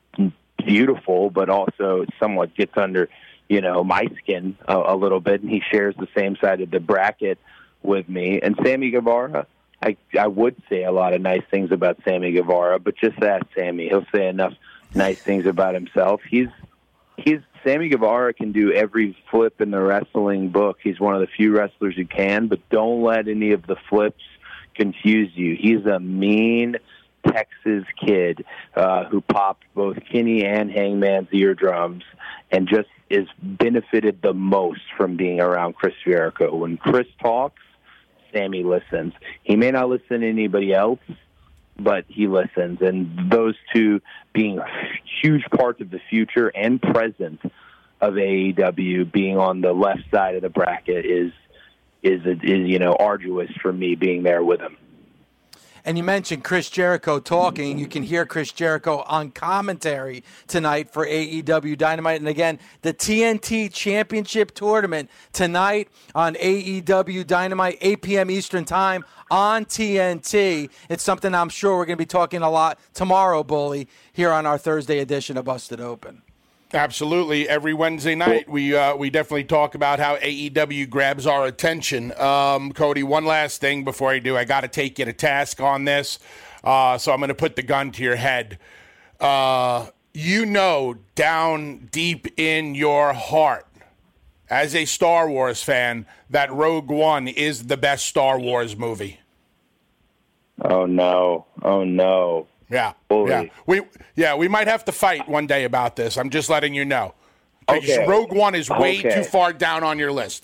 Speaker 6: beautiful, but also somewhat gets under, you know, my skin a, a little bit. And he shares the same side of the bracket with me. And Sammy Guevara, I, I would say a lot of nice things about Sammy Guevara, but just ask Sammy. He'll say enough nice things about himself. He's he's Sammy Guevara can do every flip in the wrestling book. He's one of the few wrestlers who can, but don't let any of the flips confuse you. He's a mean Texas kid uh, who popped both Kenny and Hangman's eardrums and just is benefited the most from being around Chris Jericho. When Chris talks, Sammy listens. He may not listen to anybody else, but he listens. And those two being huge parts of the future and present of A E W, being on the left side of the bracket is is is you know arduous for me being there with him.
Speaker 4: And you mentioned Chris Jericho talking. You can hear Chris Jericho on commentary tonight for A E W Dynamite. And again, the T N T Championship Tournament tonight on A E W Dynamite, eight p.m. Eastern Time on T N T. It's something I'm sure we're going to be talking a lot tomorrow, Bully, here on our Thursday edition of Busted Open.
Speaker 7: Absolutely. Every Wednesday night, we uh, we definitely talk about how A E W grabs our attention. Um, Cody, one last thing before I do. I got to take you to task on this, uh, so I'm going to put the gun to your head. Uh, you know down deep in your heart, as a Star Wars fan, that Rogue One is the best Star Wars movie.
Speaker 6: Oh, no. Oh, no.
Speaker 7: Yeah,
Speaker 6: Bully.
Speaker 7: yeah, we yeah we might have to fight one day about this. I'm just letting you know. Okay. Rogue One is way
Speaker 6: okay.
Speaker 7: too far down on your list.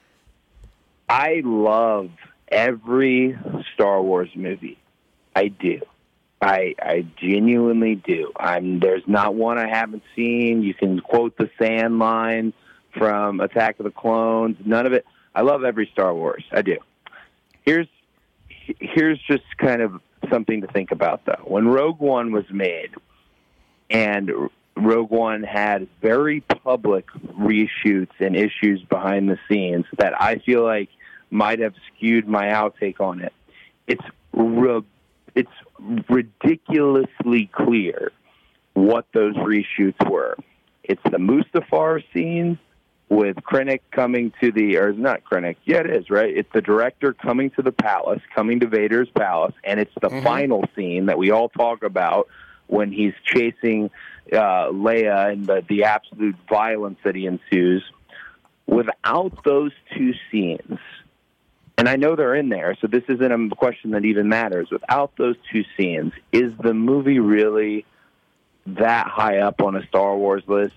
Speaker 6: I love every Star Wars movie. I do. I I genuinely do. I'm there's not one I haven't seen. You can quote the sand line from Attack of the Clones. None of it. I love every Star Wars. I do. Here's here's just kind of something to think about, though. When Rogue One was made, and Rogue One had very public reshoots and issues behind the scenes that I feel like might have skewed my outtake on it. It's re- it's ridiculously clear what those reshoots were. It's the Mustafar scenes with Krennic coming to the, or not Krennic, yeah, it is, right? It's the director coming to the palace, coming to Vader's palace, and it's the mm-hmm. final scene that we all talk about when he's chasing uh, Leia and the, the absolute violence that he ensues. Without those two scenes, and I know they're in there, so this isn't a question that even matters. Without those two scenes, is the movie really that high up on a Star Wars list?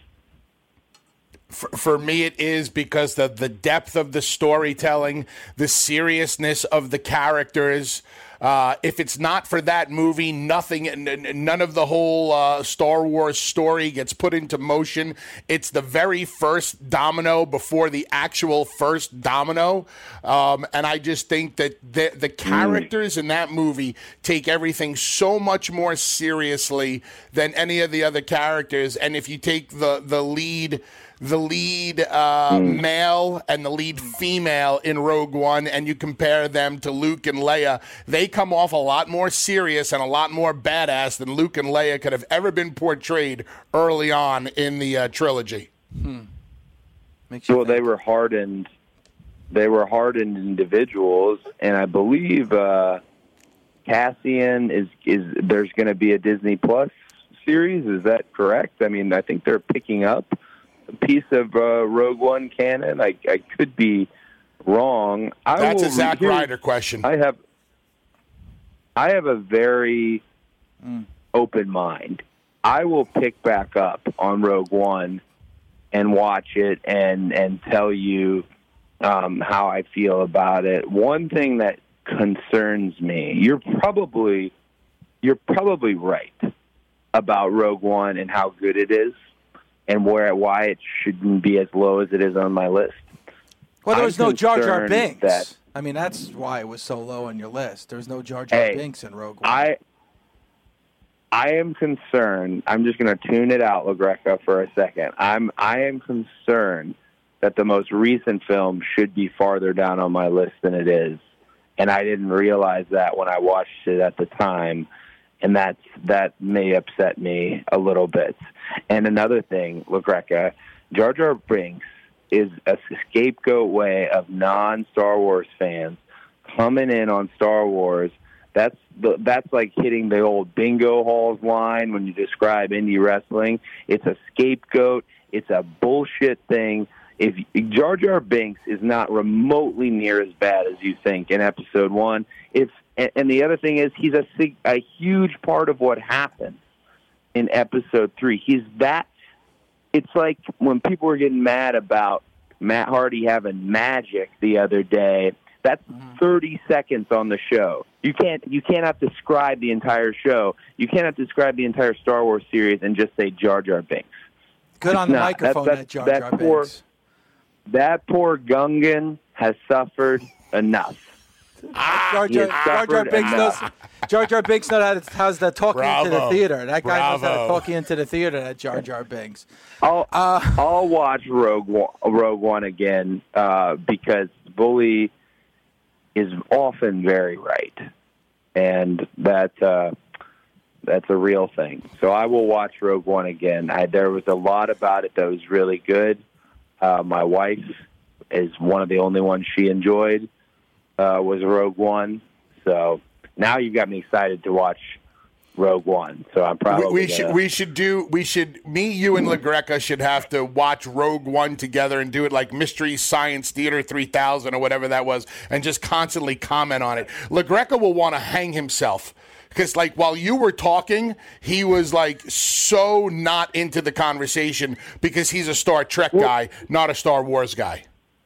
Speaker 7: For, for me, it is because of the depth of the storytelling, the seriousness of the characters. Uh, if it's not for that movie, nothing, n- none of the whole uh, Star Wars story gets put into motion. It's the very first domino before the actual first domino. Um, and I just think that the, the characters mm. in that movie take everything so much more seriously than any of the other characters. And if you take the, the lead... the lead uh, mm. male and the lead female in Rogue One, and you compare them to Luke and Leia, they come off a lot more serious and a lot more badass than Luke and Leia could have ever been portrayed early on in the uh, trilogy.
Speaker 4: Hmm.
Speaker 6: Makes you well, think. they were hardened. They were hardened individuals, and I believe uh, Cassian is is. There's going to be a Disney Plus series. Is that correct? I mean, I think they're picking up a piece of uh, Rogue One canon. I, I could be wrong. I
Speaker 7: That's
Speaker 6: will,
Speaker 7: a Zack Ryder question.
Speaker 6: I have, I have a very mm. open mind. I will pick back up on Rogue One and watch it and and tell you um, how I feel about it. One thing that concerns me, you're probably you're probably right about Rogue One and how good it is, and where why it shouldn't be as low as it is on my list.
Speaker 4: Well, there was
Speaker 6: I'm
Speaker 4: no Jar Jar Binks.
Speaker 6: That,
Speaker 4: I mean, that's why it was so low on your list. There was no Jar Jar
Speaker 6: hey,
Speaker 4: Binks in Rogue One.
Speaker 6: I I am concerned. I'm just going to tune it out, LaGreca, for a second. I'm I am concerned that the most recent film should be farther down on my list than it is, and I didn't realize that when I watched it at the time. And that's, that may upset me a little bit. And another thing, LaGreca, Jar Jar Binks is a scapegoat way of non-Star Wars fans coming in on Star Wars. That's the, that's like hitting the old bingo halls line when you describe indie wrestling. It's a scapegoat. It's a bullshit thing. If Jar Jar Binks is not remotely near as bad as you think in Episode One, it's and the other thing is he's a a huge part of what happens in Episode Three. He's that. It's like when people were getting mad about Matt Hardy having magic the other day. That's thirty seconds on the show. You can't you cannot describe the entire show. You cannot describe the entire Star Wars series and just say Jar Jar Binks.
Speaker 4: Good on the not, microphone, that, that, that Jar Jar
Speaker 6: that poor,
Speaker 4: Binks.
Speaker 6: That poor Gungan has suffered enough.
Speaker 4: Ah, Jar Jar, Jar, Jar Binks knows. Jar Jar Binks knows how to, how's the talking
Speaker 7: Bravo.
Speaker 4: into the theater. That guy
Speaker 7: Bravo.
Speaker 4: knows how to talk into the theater. That Jar Jar Binks.
Speaker 6: I'll
Speaker 4: uh,
Speaker 6: I'll watch Rogue One, Rogue One again uh, because Bully is often very right, and that uh, that's a real thing. So I will watch Rogue One again. I, there was a lot about it that was really good. Uh, my wife is one of the only ones she enjoyed. Uh, was Rogue One, so now you've got me excited to watch Rogue One. So I'm probably
Speaker 7: we, we
Speaker 6: gonna...
Speaker 7: should we should do we should me you and LaGreca should have to watch Rogue One together and do it like Mystery Science Theater three thousand or whatever that was, and just constantly comment on it. LaGreca will want to hang himself. Because, like, while you were talking, he was, like, so not into the conversation because he's a Star Trek well, guy, not a Star Wars guy.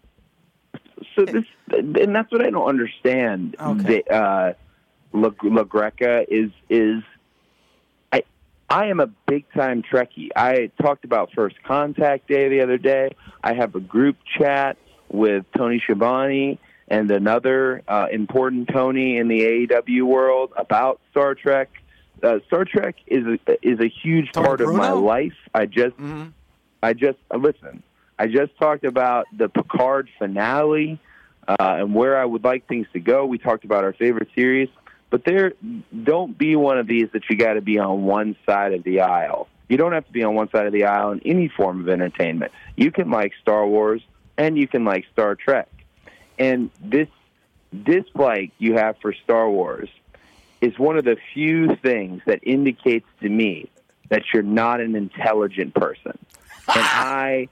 Speaker 6: So this, and that's what I don't understand.
Speaker 4: Okay.
Speaker 6: The, uh, La, LaGreca is is I I am a big-time Trekkie. I talked about First Contact Day the other day. I have a group chat with Tony Schiavone and another uh, important Tony in the A E W world about Star Trek. Uh, Star Trek is a, is a huge
Speaker 4: Tony
Speaker 6: part
Speaker 4: Bruno?
Speaker 6: of my life. I just,
Speaker 4: Mm-hmm.
Speaker 6: I just uh, listen. I just talked about the Picard finale uh, and where I would like things to go. We talked about our favorite series. But there, don't be one of these that you got to be on one side of the aisle. You don't have to be on one side of the aisle in any form of entertainment. You can like Star Wars and you can like Star Trek. And this dislike you have for Star Wars is one of the few things that indicates to me that you're not an intelligent person. And I,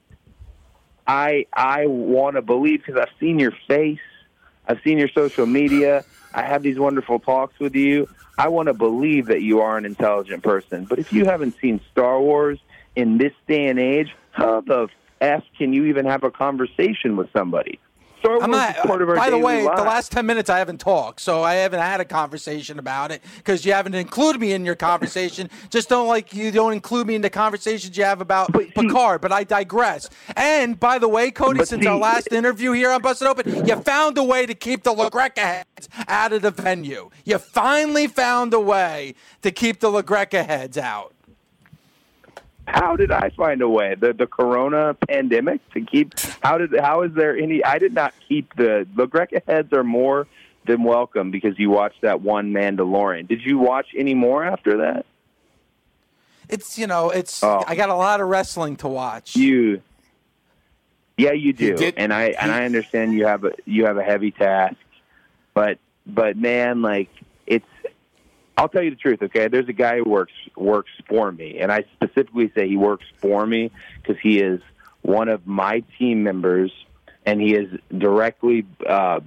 Speaker 6: I, I want to believe, because I've seen your face, I've seen your social media. I have these wonderful talks with you. I want to believe that you are an intelligent person. But if you haven't seen Star Wars in this day and age, how the F can you even have a conversation with somebody? Star Wars
Speaker 4: I'm not,
Speaker 6: is part of our
Speaker 4: by the
Speaker 6: daily
Speaker 4: way,
Speaker 6: lives.
Speaker 4: the last ten minutes I haven't talked, so I haven't had a conversation about it because you haven't included me in your conversation. Just don't like you don't include me in the conversations you have about
Speaker 6: But see-
Speaker 4: Picard, but I digress. And by the way, Cody,
Speaker 6: But
Speaker 4: since
Speaker 6: see-
Speaker 4: our last interview here on Busted Open, you found a way to keep the LaGreca heads out of the venue. You finally found a way to keep the LaGreca heads out.
Speaker 6: How did I find a way? The the Corona pandemic to keep. How did? How is there any? I did not keep the the LaGreca heads are more than welcome because you watched that one Mandalorian. Did you watch any more after that?
Speaker 4: It's you know, it's
Speaker 6: Oh.
Speaker 4: I got a lot of wrestling to watch.
Speaker 6: You. Yeah, you do,
Speaker 7: did-
Speaker 6: and I and I understand you have a you have a heavy task, but but man, like it's. I'll tell you the truth, okay? There's a guy who works works for me, and I specifically say he works for me because he is one of my team members, and he is directly. Uh,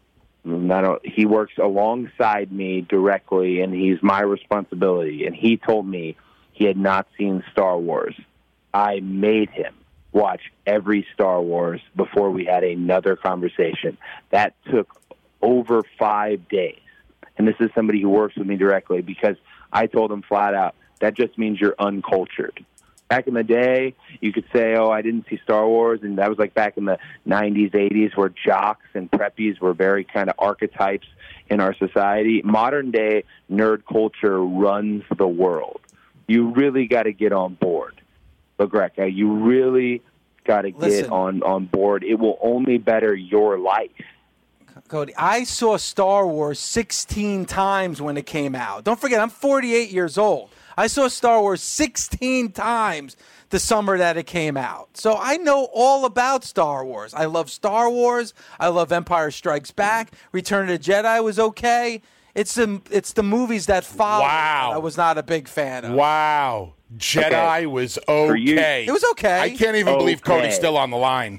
Speaker 6: I don't. He works alongside me directly, and he's my responsibility. And he told me he had not seen Star Wars. I made him watch every Star Wars before we had another conversation. That took over five days. And this is somebody who works with me directly because I told him flat out, that just means you're uncultured. Back in the day, you could say, oh, I didn't see Star Wars, and that was like back in the nineties, eighties, where jocks and preppies were very kind of archetypes in our society. Modern day nerd culture runs the world. You really got to get on board, LaGreca. You really got to get
Speaker 4: Listen.
Speaker 6: on, on board. It will only better your life.
Speaker 4: Cody, I saw Star Wars sixteen times when it came out. Don't forget, I'm forty-eight years old. I saw Star Wars sixteen times the summer that it came out. So I know all about Star Wars. I love Star Wars. I love Empire Strikes Back. Return of the Jedi was okay. It's the, it's the movies that follow
Speaker 7: Wow.
Speaker 4: I was not a big fan of.
Speaker 7: Wow. Jedi
Speaker 6: Okay.
Speaker 7: was
Speaker 6: For you-
Speaker 7: okay.
Speaker 4: It was okay.
Speaker 7: I can't even believe
Speaker 6: Okay.
Speaker 7: Cody's still on the line.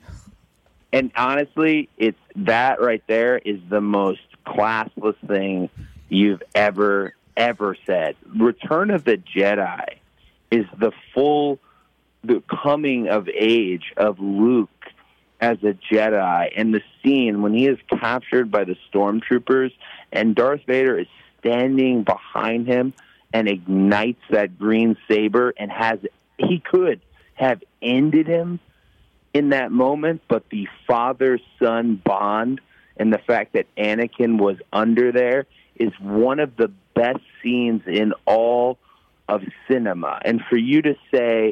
Speaker 6: And honestly, it's that right there is the most classless thing you've ever, ever said. Return of the Jedi is the full the coming of age of Luke as a Jedi, and the scene when he is captured by the stormtroopers and Darth Vader is standing behind him and ignites that green saber and has he could have ended him in that moment, but the father-son bond and the fact that Anakin was under there is one of the best scenes in all of cinema. And for you to say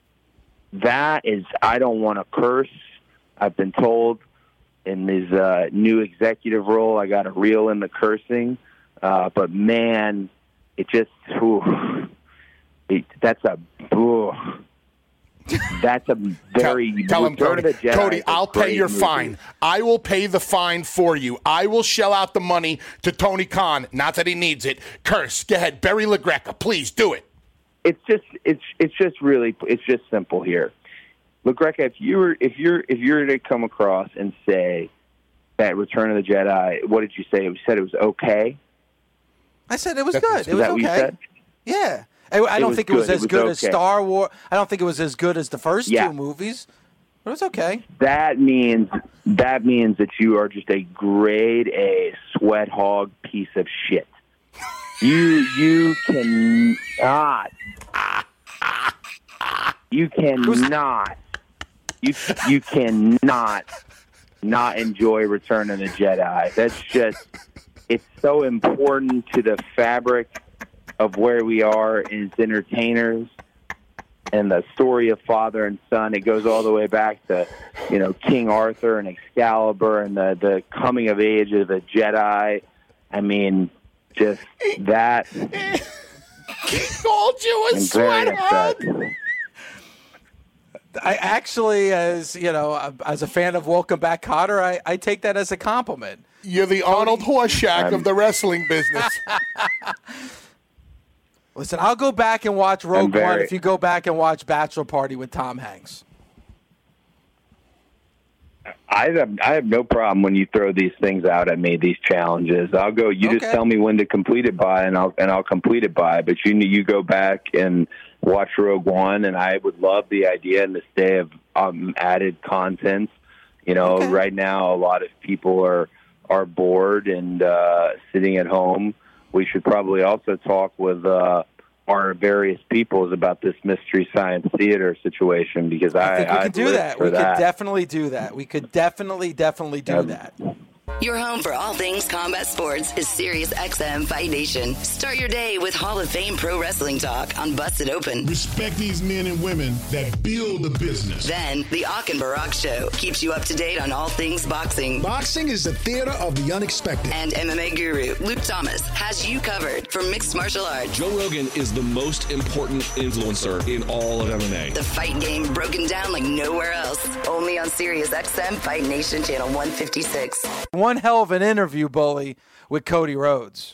Speaker 6: that is, I don't want to curse. I've been told in this uh, new executive role I got to reel in the cursing. Uh, but, man, it just, ooh, it, that's a, ooh. That's a very
Speaker 7: Tell, tell him,
Speaker 6: Return
Speaker 7: Cody.
Speaker 6: of the Jedi
Speaker 7: Cody,
Speaker 6: is a
Speaker 7: I'll pay
Speaker 6: great
Speaker 7: your
Speaker 6: movie.
Speaker 7: fine. I will pay the fine for you. I will shell out the money to Tony Khan. Not that he needs it. Curse. Go ahead. Barry LaGreca. Please do it.
Speaker 6: It's just it's it's just really it's just simple here. LaGreca, if you were if you're if you're to come across and say that Return of the Jedi, what did you say? You said it was okay.
Speaker 4: I said it was
Speaker 7: That's-
Speaker 4: good.
Speaker 7: is
Speaker 4: It was
Speaker 6: that what you
Speaker 4: okay.
Speaker 6: said?
Speaker 4: Yeah. I, I
Speaker 6: It
Speaker 4: don't
Speaker 6: was
Speaker 4: think it was
Speaker 6: good. It
Speaker 4: as
Speaker 6: was
Speaker 4: good as
Speaker 6: okay.
Speaker 4: Star Wars. I don't think it was as good as the first
Speaker 6: Yeah.
Speaker 4: two movies. But it was okay.
Speaker 6: That means that means that you are just a grade A sweat hog piece of shit. You you cannot. You cannot. You you cannot not enjoy Return of the Jedi. That's just, it's so important to the fabric of where we are as entertainers and the story of father and son. It goes all the way back to, you know, King Arthur and Excalibur and the, the coming of age of the Jedi. I mean, just that.
Speaker 7: He called you a sweathead.
Speaker 4: I actually, as you know, as a fan of Welcome Back, Kotter, I, I take that as a compliment.
Speaker 7: You're the Arnold Horseshack of the wrestling business.
Speaker 4: Listen, I'll go back and watch Rogue
Speaker 6: very,
Speaker 4: One if you go back and watch Bachelor Party with Tom Hanks.
Speaker 6: I have, I have no problem when you throw these things out at me, these challenges. I'll go. You okay. just tell me when to complete it by, and I'll and I'll complete it by. But you you go back and watch Rogue One, and I would love the idea in this day of um, added content. You know, okay. right now a lot of people are are bored and uh, sitting at home. We should probably also talk with uh, our various peoples about this Mystery Science Theater situation, because I,
Speaker 4: I think we
Speaker 6: I'd
Speaker 4: could do that. We
Speaker 6: that.
Speaker 4: could definitely do that. We could definitely, definitely do um, that.
Speaker 3: Your home for all things combat sports is Sirius X M Fight Nation. Start your day with Hall of Fame Pro Wrestling Talk on Busted Open.
Speaker 8: Respect these men and women that build the business.
Speaker 3: Then, the Ak and Barak Show keeps you up to date on all things boxing.
Speaker 8: Boxing is the theater of the unexpected.
Speaker 3: And M M A guru Luke Thomas has you covered for mixed martial arts.
Speaker 5: Joe Rogan is the most important influencer in all of M M A.
Speaker 3: The fight game broken down like nowhere else. Only on Sirius X M Fight Nation Channel one fifty-six.
Speaker 4: One hell of an interview, Bully, with Cody Rhodes.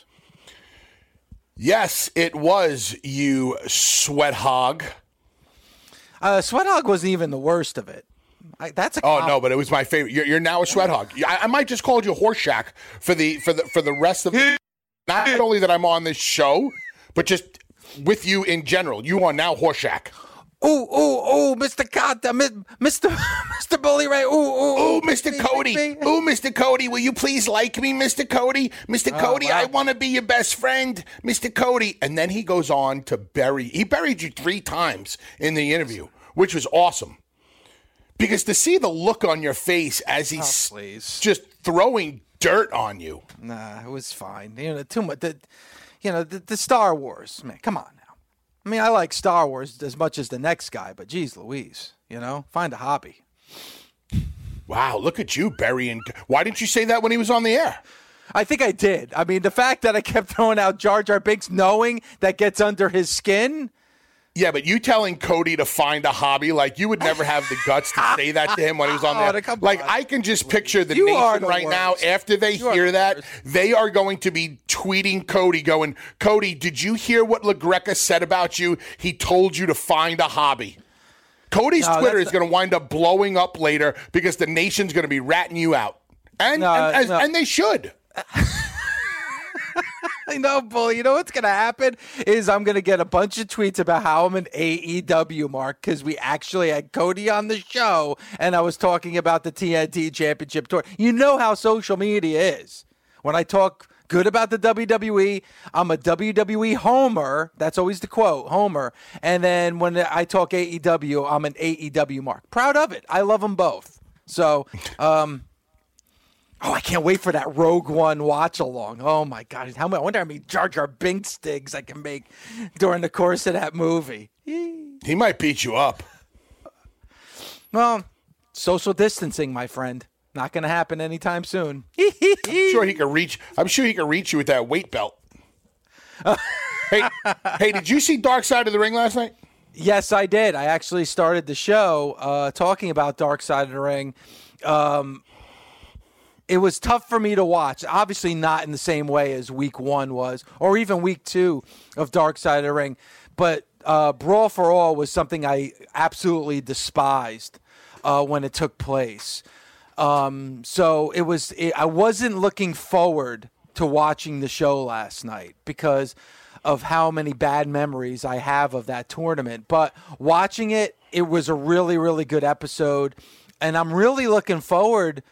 Speaker 7: Yes, it was, you sweat hog.
Speaker 4: Uh, sweat hog wasn't even the worst of it. I, that's a
Speaker 7: oh
Speaker 4: comp-
Speaker 7: no, but it was my favorite. You're, you're now a sweat hog. I, I might just call you Horseshack for the for the for the rest of the. Not only that I'm on this show, but just with you in general. You are now Horseshack.
Speaker 4: Ooh, ooh, ooh, Mister Kata, Mister Mister Bully Ray, ooh, ooh,
Speaker 7: ooh, Mister Cody, ooh, Mister Cody, will you please like me, Mister Cody? Mister Oh, Cody, wow. I want to be your best friend, Mister Cody. And then he goes on to bury, he buried you three times in the interview, which was awesome. Because to see the look on your face as he's oh, just throwing dirt on you.
Speaker 4: Nah, it was fine. You know, too much, the, you know, the, the Star Wars, man, come on. I mean, I like Star Wars as much as the next guy, but geez Louise, you know, find a hobby.
Speaker 7: Wow, look at you burying. Why didn't you say that when he was on the air?
Speaker 4: I think I did. I mean, the fact that I kept throwing out Jar Jar Binks knowing that gets under his skin.
Speaker 7: Yeah, but you telling Cody to find a hobby, like you would never have the guts to say that to him when he was on there. Oh, like on. I can just picture the you nation the right worst. now, after they you hear the that, worst. They are going to be tweeting Cody going, Cody, did you hear what LaGreca said about you? He told you to find a hobby. Cody's no, Twitter is going to wind up blowing up later because the nation's going to be ratting you out. And, no, and, as, no. and they should.
Speaker 4: I know, Bully. You know what's going to happen is I'm going to get a bunch of tweets about how I'm an A E W mark because we actually had Cody on the show and I was talking about the T N T Championship Tour. You know how social media is. When I talk good about the W W E, I'm a W W E homer. That's always the quote, homer. And then when I talk A E W, I'm an A E W mark. Proud of it. I love them both. So, um... Oh, I can't wait for that Rogue One watch along. Oh my God, how many? I wonder how many Jar Jar Binks stigs I can make during the course of that movie.
Speaker 7: He might beat you up.
Speaker 4: Well, social distancing, my friend, not going to happen anytime soon.
Speaker 7: I'm sure he can reach. I'm sure he can reach you with that weight belt. hey, hey, did you see Dark Side of the Ring last night?
Speaker 4: Yes, I did. I actually started the show uh, talking about Dark Side of the Ring. Um, It was tough for me to watch. Obviously not in the same way as week one was, or even week two of Dark Side of the Ring. But uh, Brawl for All was something I absolutely despised uh, when it took place. Um, so it was. It, I wasn't looking forward to watching the show last night because of how many bad memories I have of that tournament. But watching it, it was a really, really good episode. And I'm really looking forward,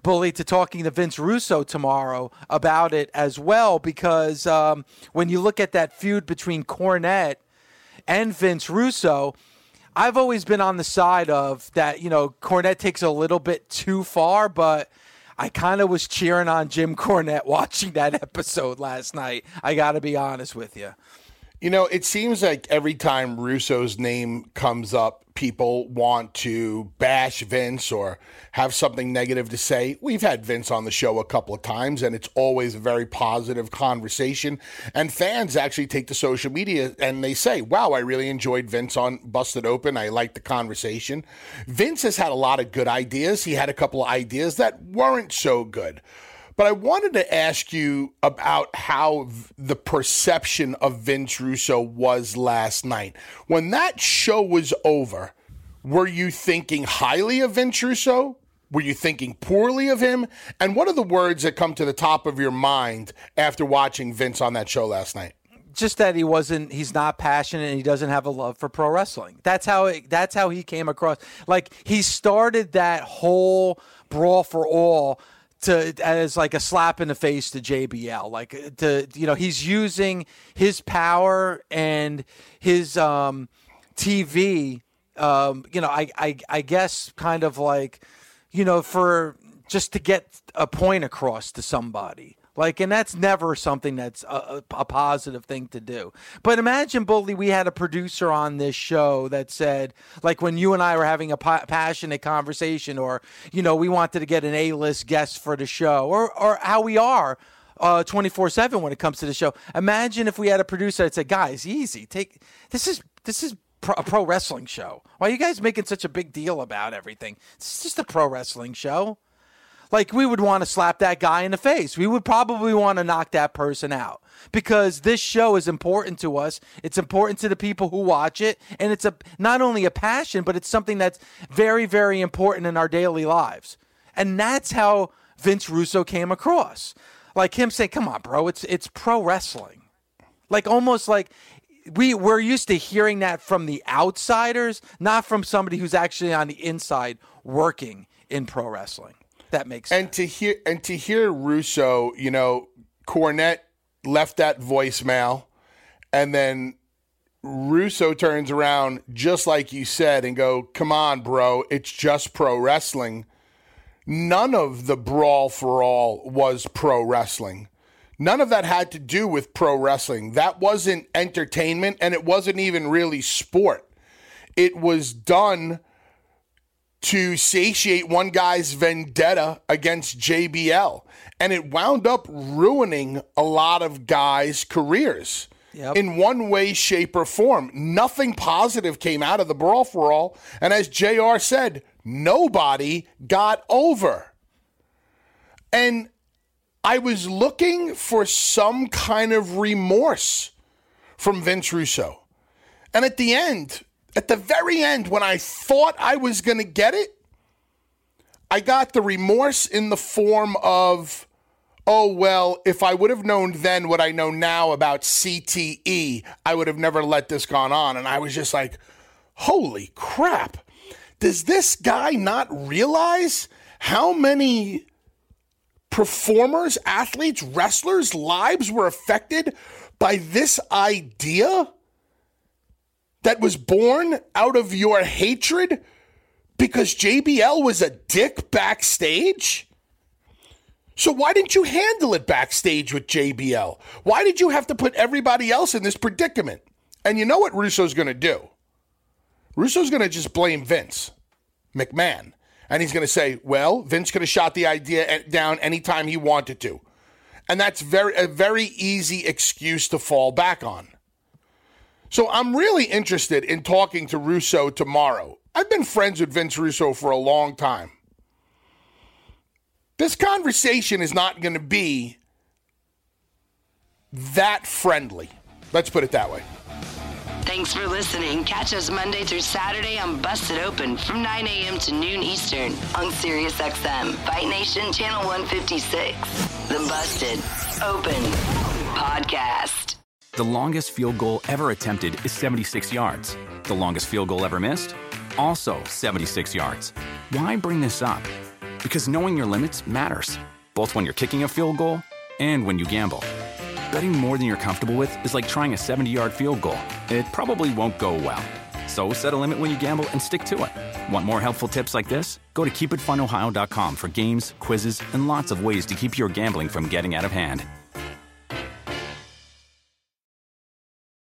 Speaker 4: Bully, to talking to Vince Russo tomorrow about it as well, because um, when you look at that feud between Cornette and Vince Russo, I've always been on the side of that, you know, Cornette takes a little bit too far, but I kind of was cheering on Jim Cornette watching that episode last night. I got to be honest with you.
Speaker 7: You know, it seems like every time Russo's name comes up, people want to bash Vince or have something negative to say. We've had Vince on the show a couple of times, and it's always a very positive conversation. And fans actually take to social media and they say, wow, I really enjoyed Vince on Busted Open. I liked the conversation. Vince has had a lot of good ideas. He had a couple of ideas that weren't so good. But I wanted to ask you about how the perception of Vince Russo was last night. When that show was over, were you thinking highly of Vince Russo? Were you thinking poorly of him? And what are the words that come to the top of your mind after watching Vince on that show last night?
Speaker 4: Just that he wasn't, he's not passionate and he doesn't have a love for pro wrestling. That's how it, that's how he came across. Like, he started that whole Brawl for All to as like a slap in the face to J B L. Like, to, you know, he's using his power and his um, T V, um, you know, I, I, I guess kind of like, you know, for just to get a point across to somebody. Like, and that's never something that's a, a positive thing to do. But imagine, Bully, we had a producer on this show that said, like, when you and I were having a pa- passionate conversation, or, you know, we wanted to get an A-list guest for the show, or or how we are uh, twenty-four seven when it comes to the show. Imagine if we had a producer that said, guys, easy, take this is this is pro- a pro wrestling show. Why are you guys making such a big deal about everything? It's just a pro wrestling show. Like, we would want to slap that guy in the face. We would probably want to knock that person out, because this show is important to us. It's important to the people who watch it. And it's a not only a passion, but it's something that's very, very important in our daily lives. And that's how Vince Russo came across. Like, him saying, come on, bro, it's it's pro wrestling. Like, almost like we, we're used to hearing that from the outsiders, not from somebody who's actually on the inside working in pro wrestling. That makes sense.
Speaker 7: And to hear and to hear Russo, you know, Cornette left that voicemail, and then Russo turns around just like you said and go, "Come on, bro, it's just pro wrestling." None of the Brawl for All was pro wrestling. None of that had to do with pro wrestling. That wasn't entertainment, and it wasn't even really sport. It was done to satiate one guy's vendetta against J B L. And it wound up ruining a lot of guys' careers. Yep. In one way, shape, or form. Nothing positive came out of the Brawl for All. And as J R said, nobody got over. And I was looking for some kind of remorse from Vince Russo. And at the end, At the very end, when I thought I was going to get it, I got the remorse in the form of, oh, well, if I would have known then what I know now about C T E, I would have never let this gone on. And I was just like, holy crap. Does this guy not realize how many performers, athletes, wrestlers' lives were affected by this idea that was born out of your hatred because J B L was a dick backstage? So why didn't you handle it backstage with J B L? Why did you have to put everybody else in this predicament? And you know what Russo's going to do? Russo's going to just blame Vince McMahon. And he's going to say, well, Vince could have shot the idea down anytime he wanted to. And that's very a very easy excuse to fall back on. So I'm really interested in talking to Russo tomorrow. I've been friends with Vince Russo for a long time. This conversation is not going to be that friendly. Let's put it that way.
Speaker 3: Thanks for listening. Catch us Monday through Saturday on Busted Open from nine a.m. to noon Eastern on Sirius X M, Fight Nation Channel one fifty-six. The Busted Open Podcast.
Speaker 9: The longest field goal ever attempted is seventy-six yards. The longest field goal ever missed? Also seventy-six yards. Why bring this up? Because knowing your limits matters, both when you're kicking a field goal and when you gamble. Betting more than you're comfortable with is like trying a seventy-yard field goal. It probably won't go well. So set a limit when you gamble and stick to it. Want more helpful tips like this? Go to keep it fun ohio dot com for games, quizzes, and lots of ways to keep your gambling from getting out of hand.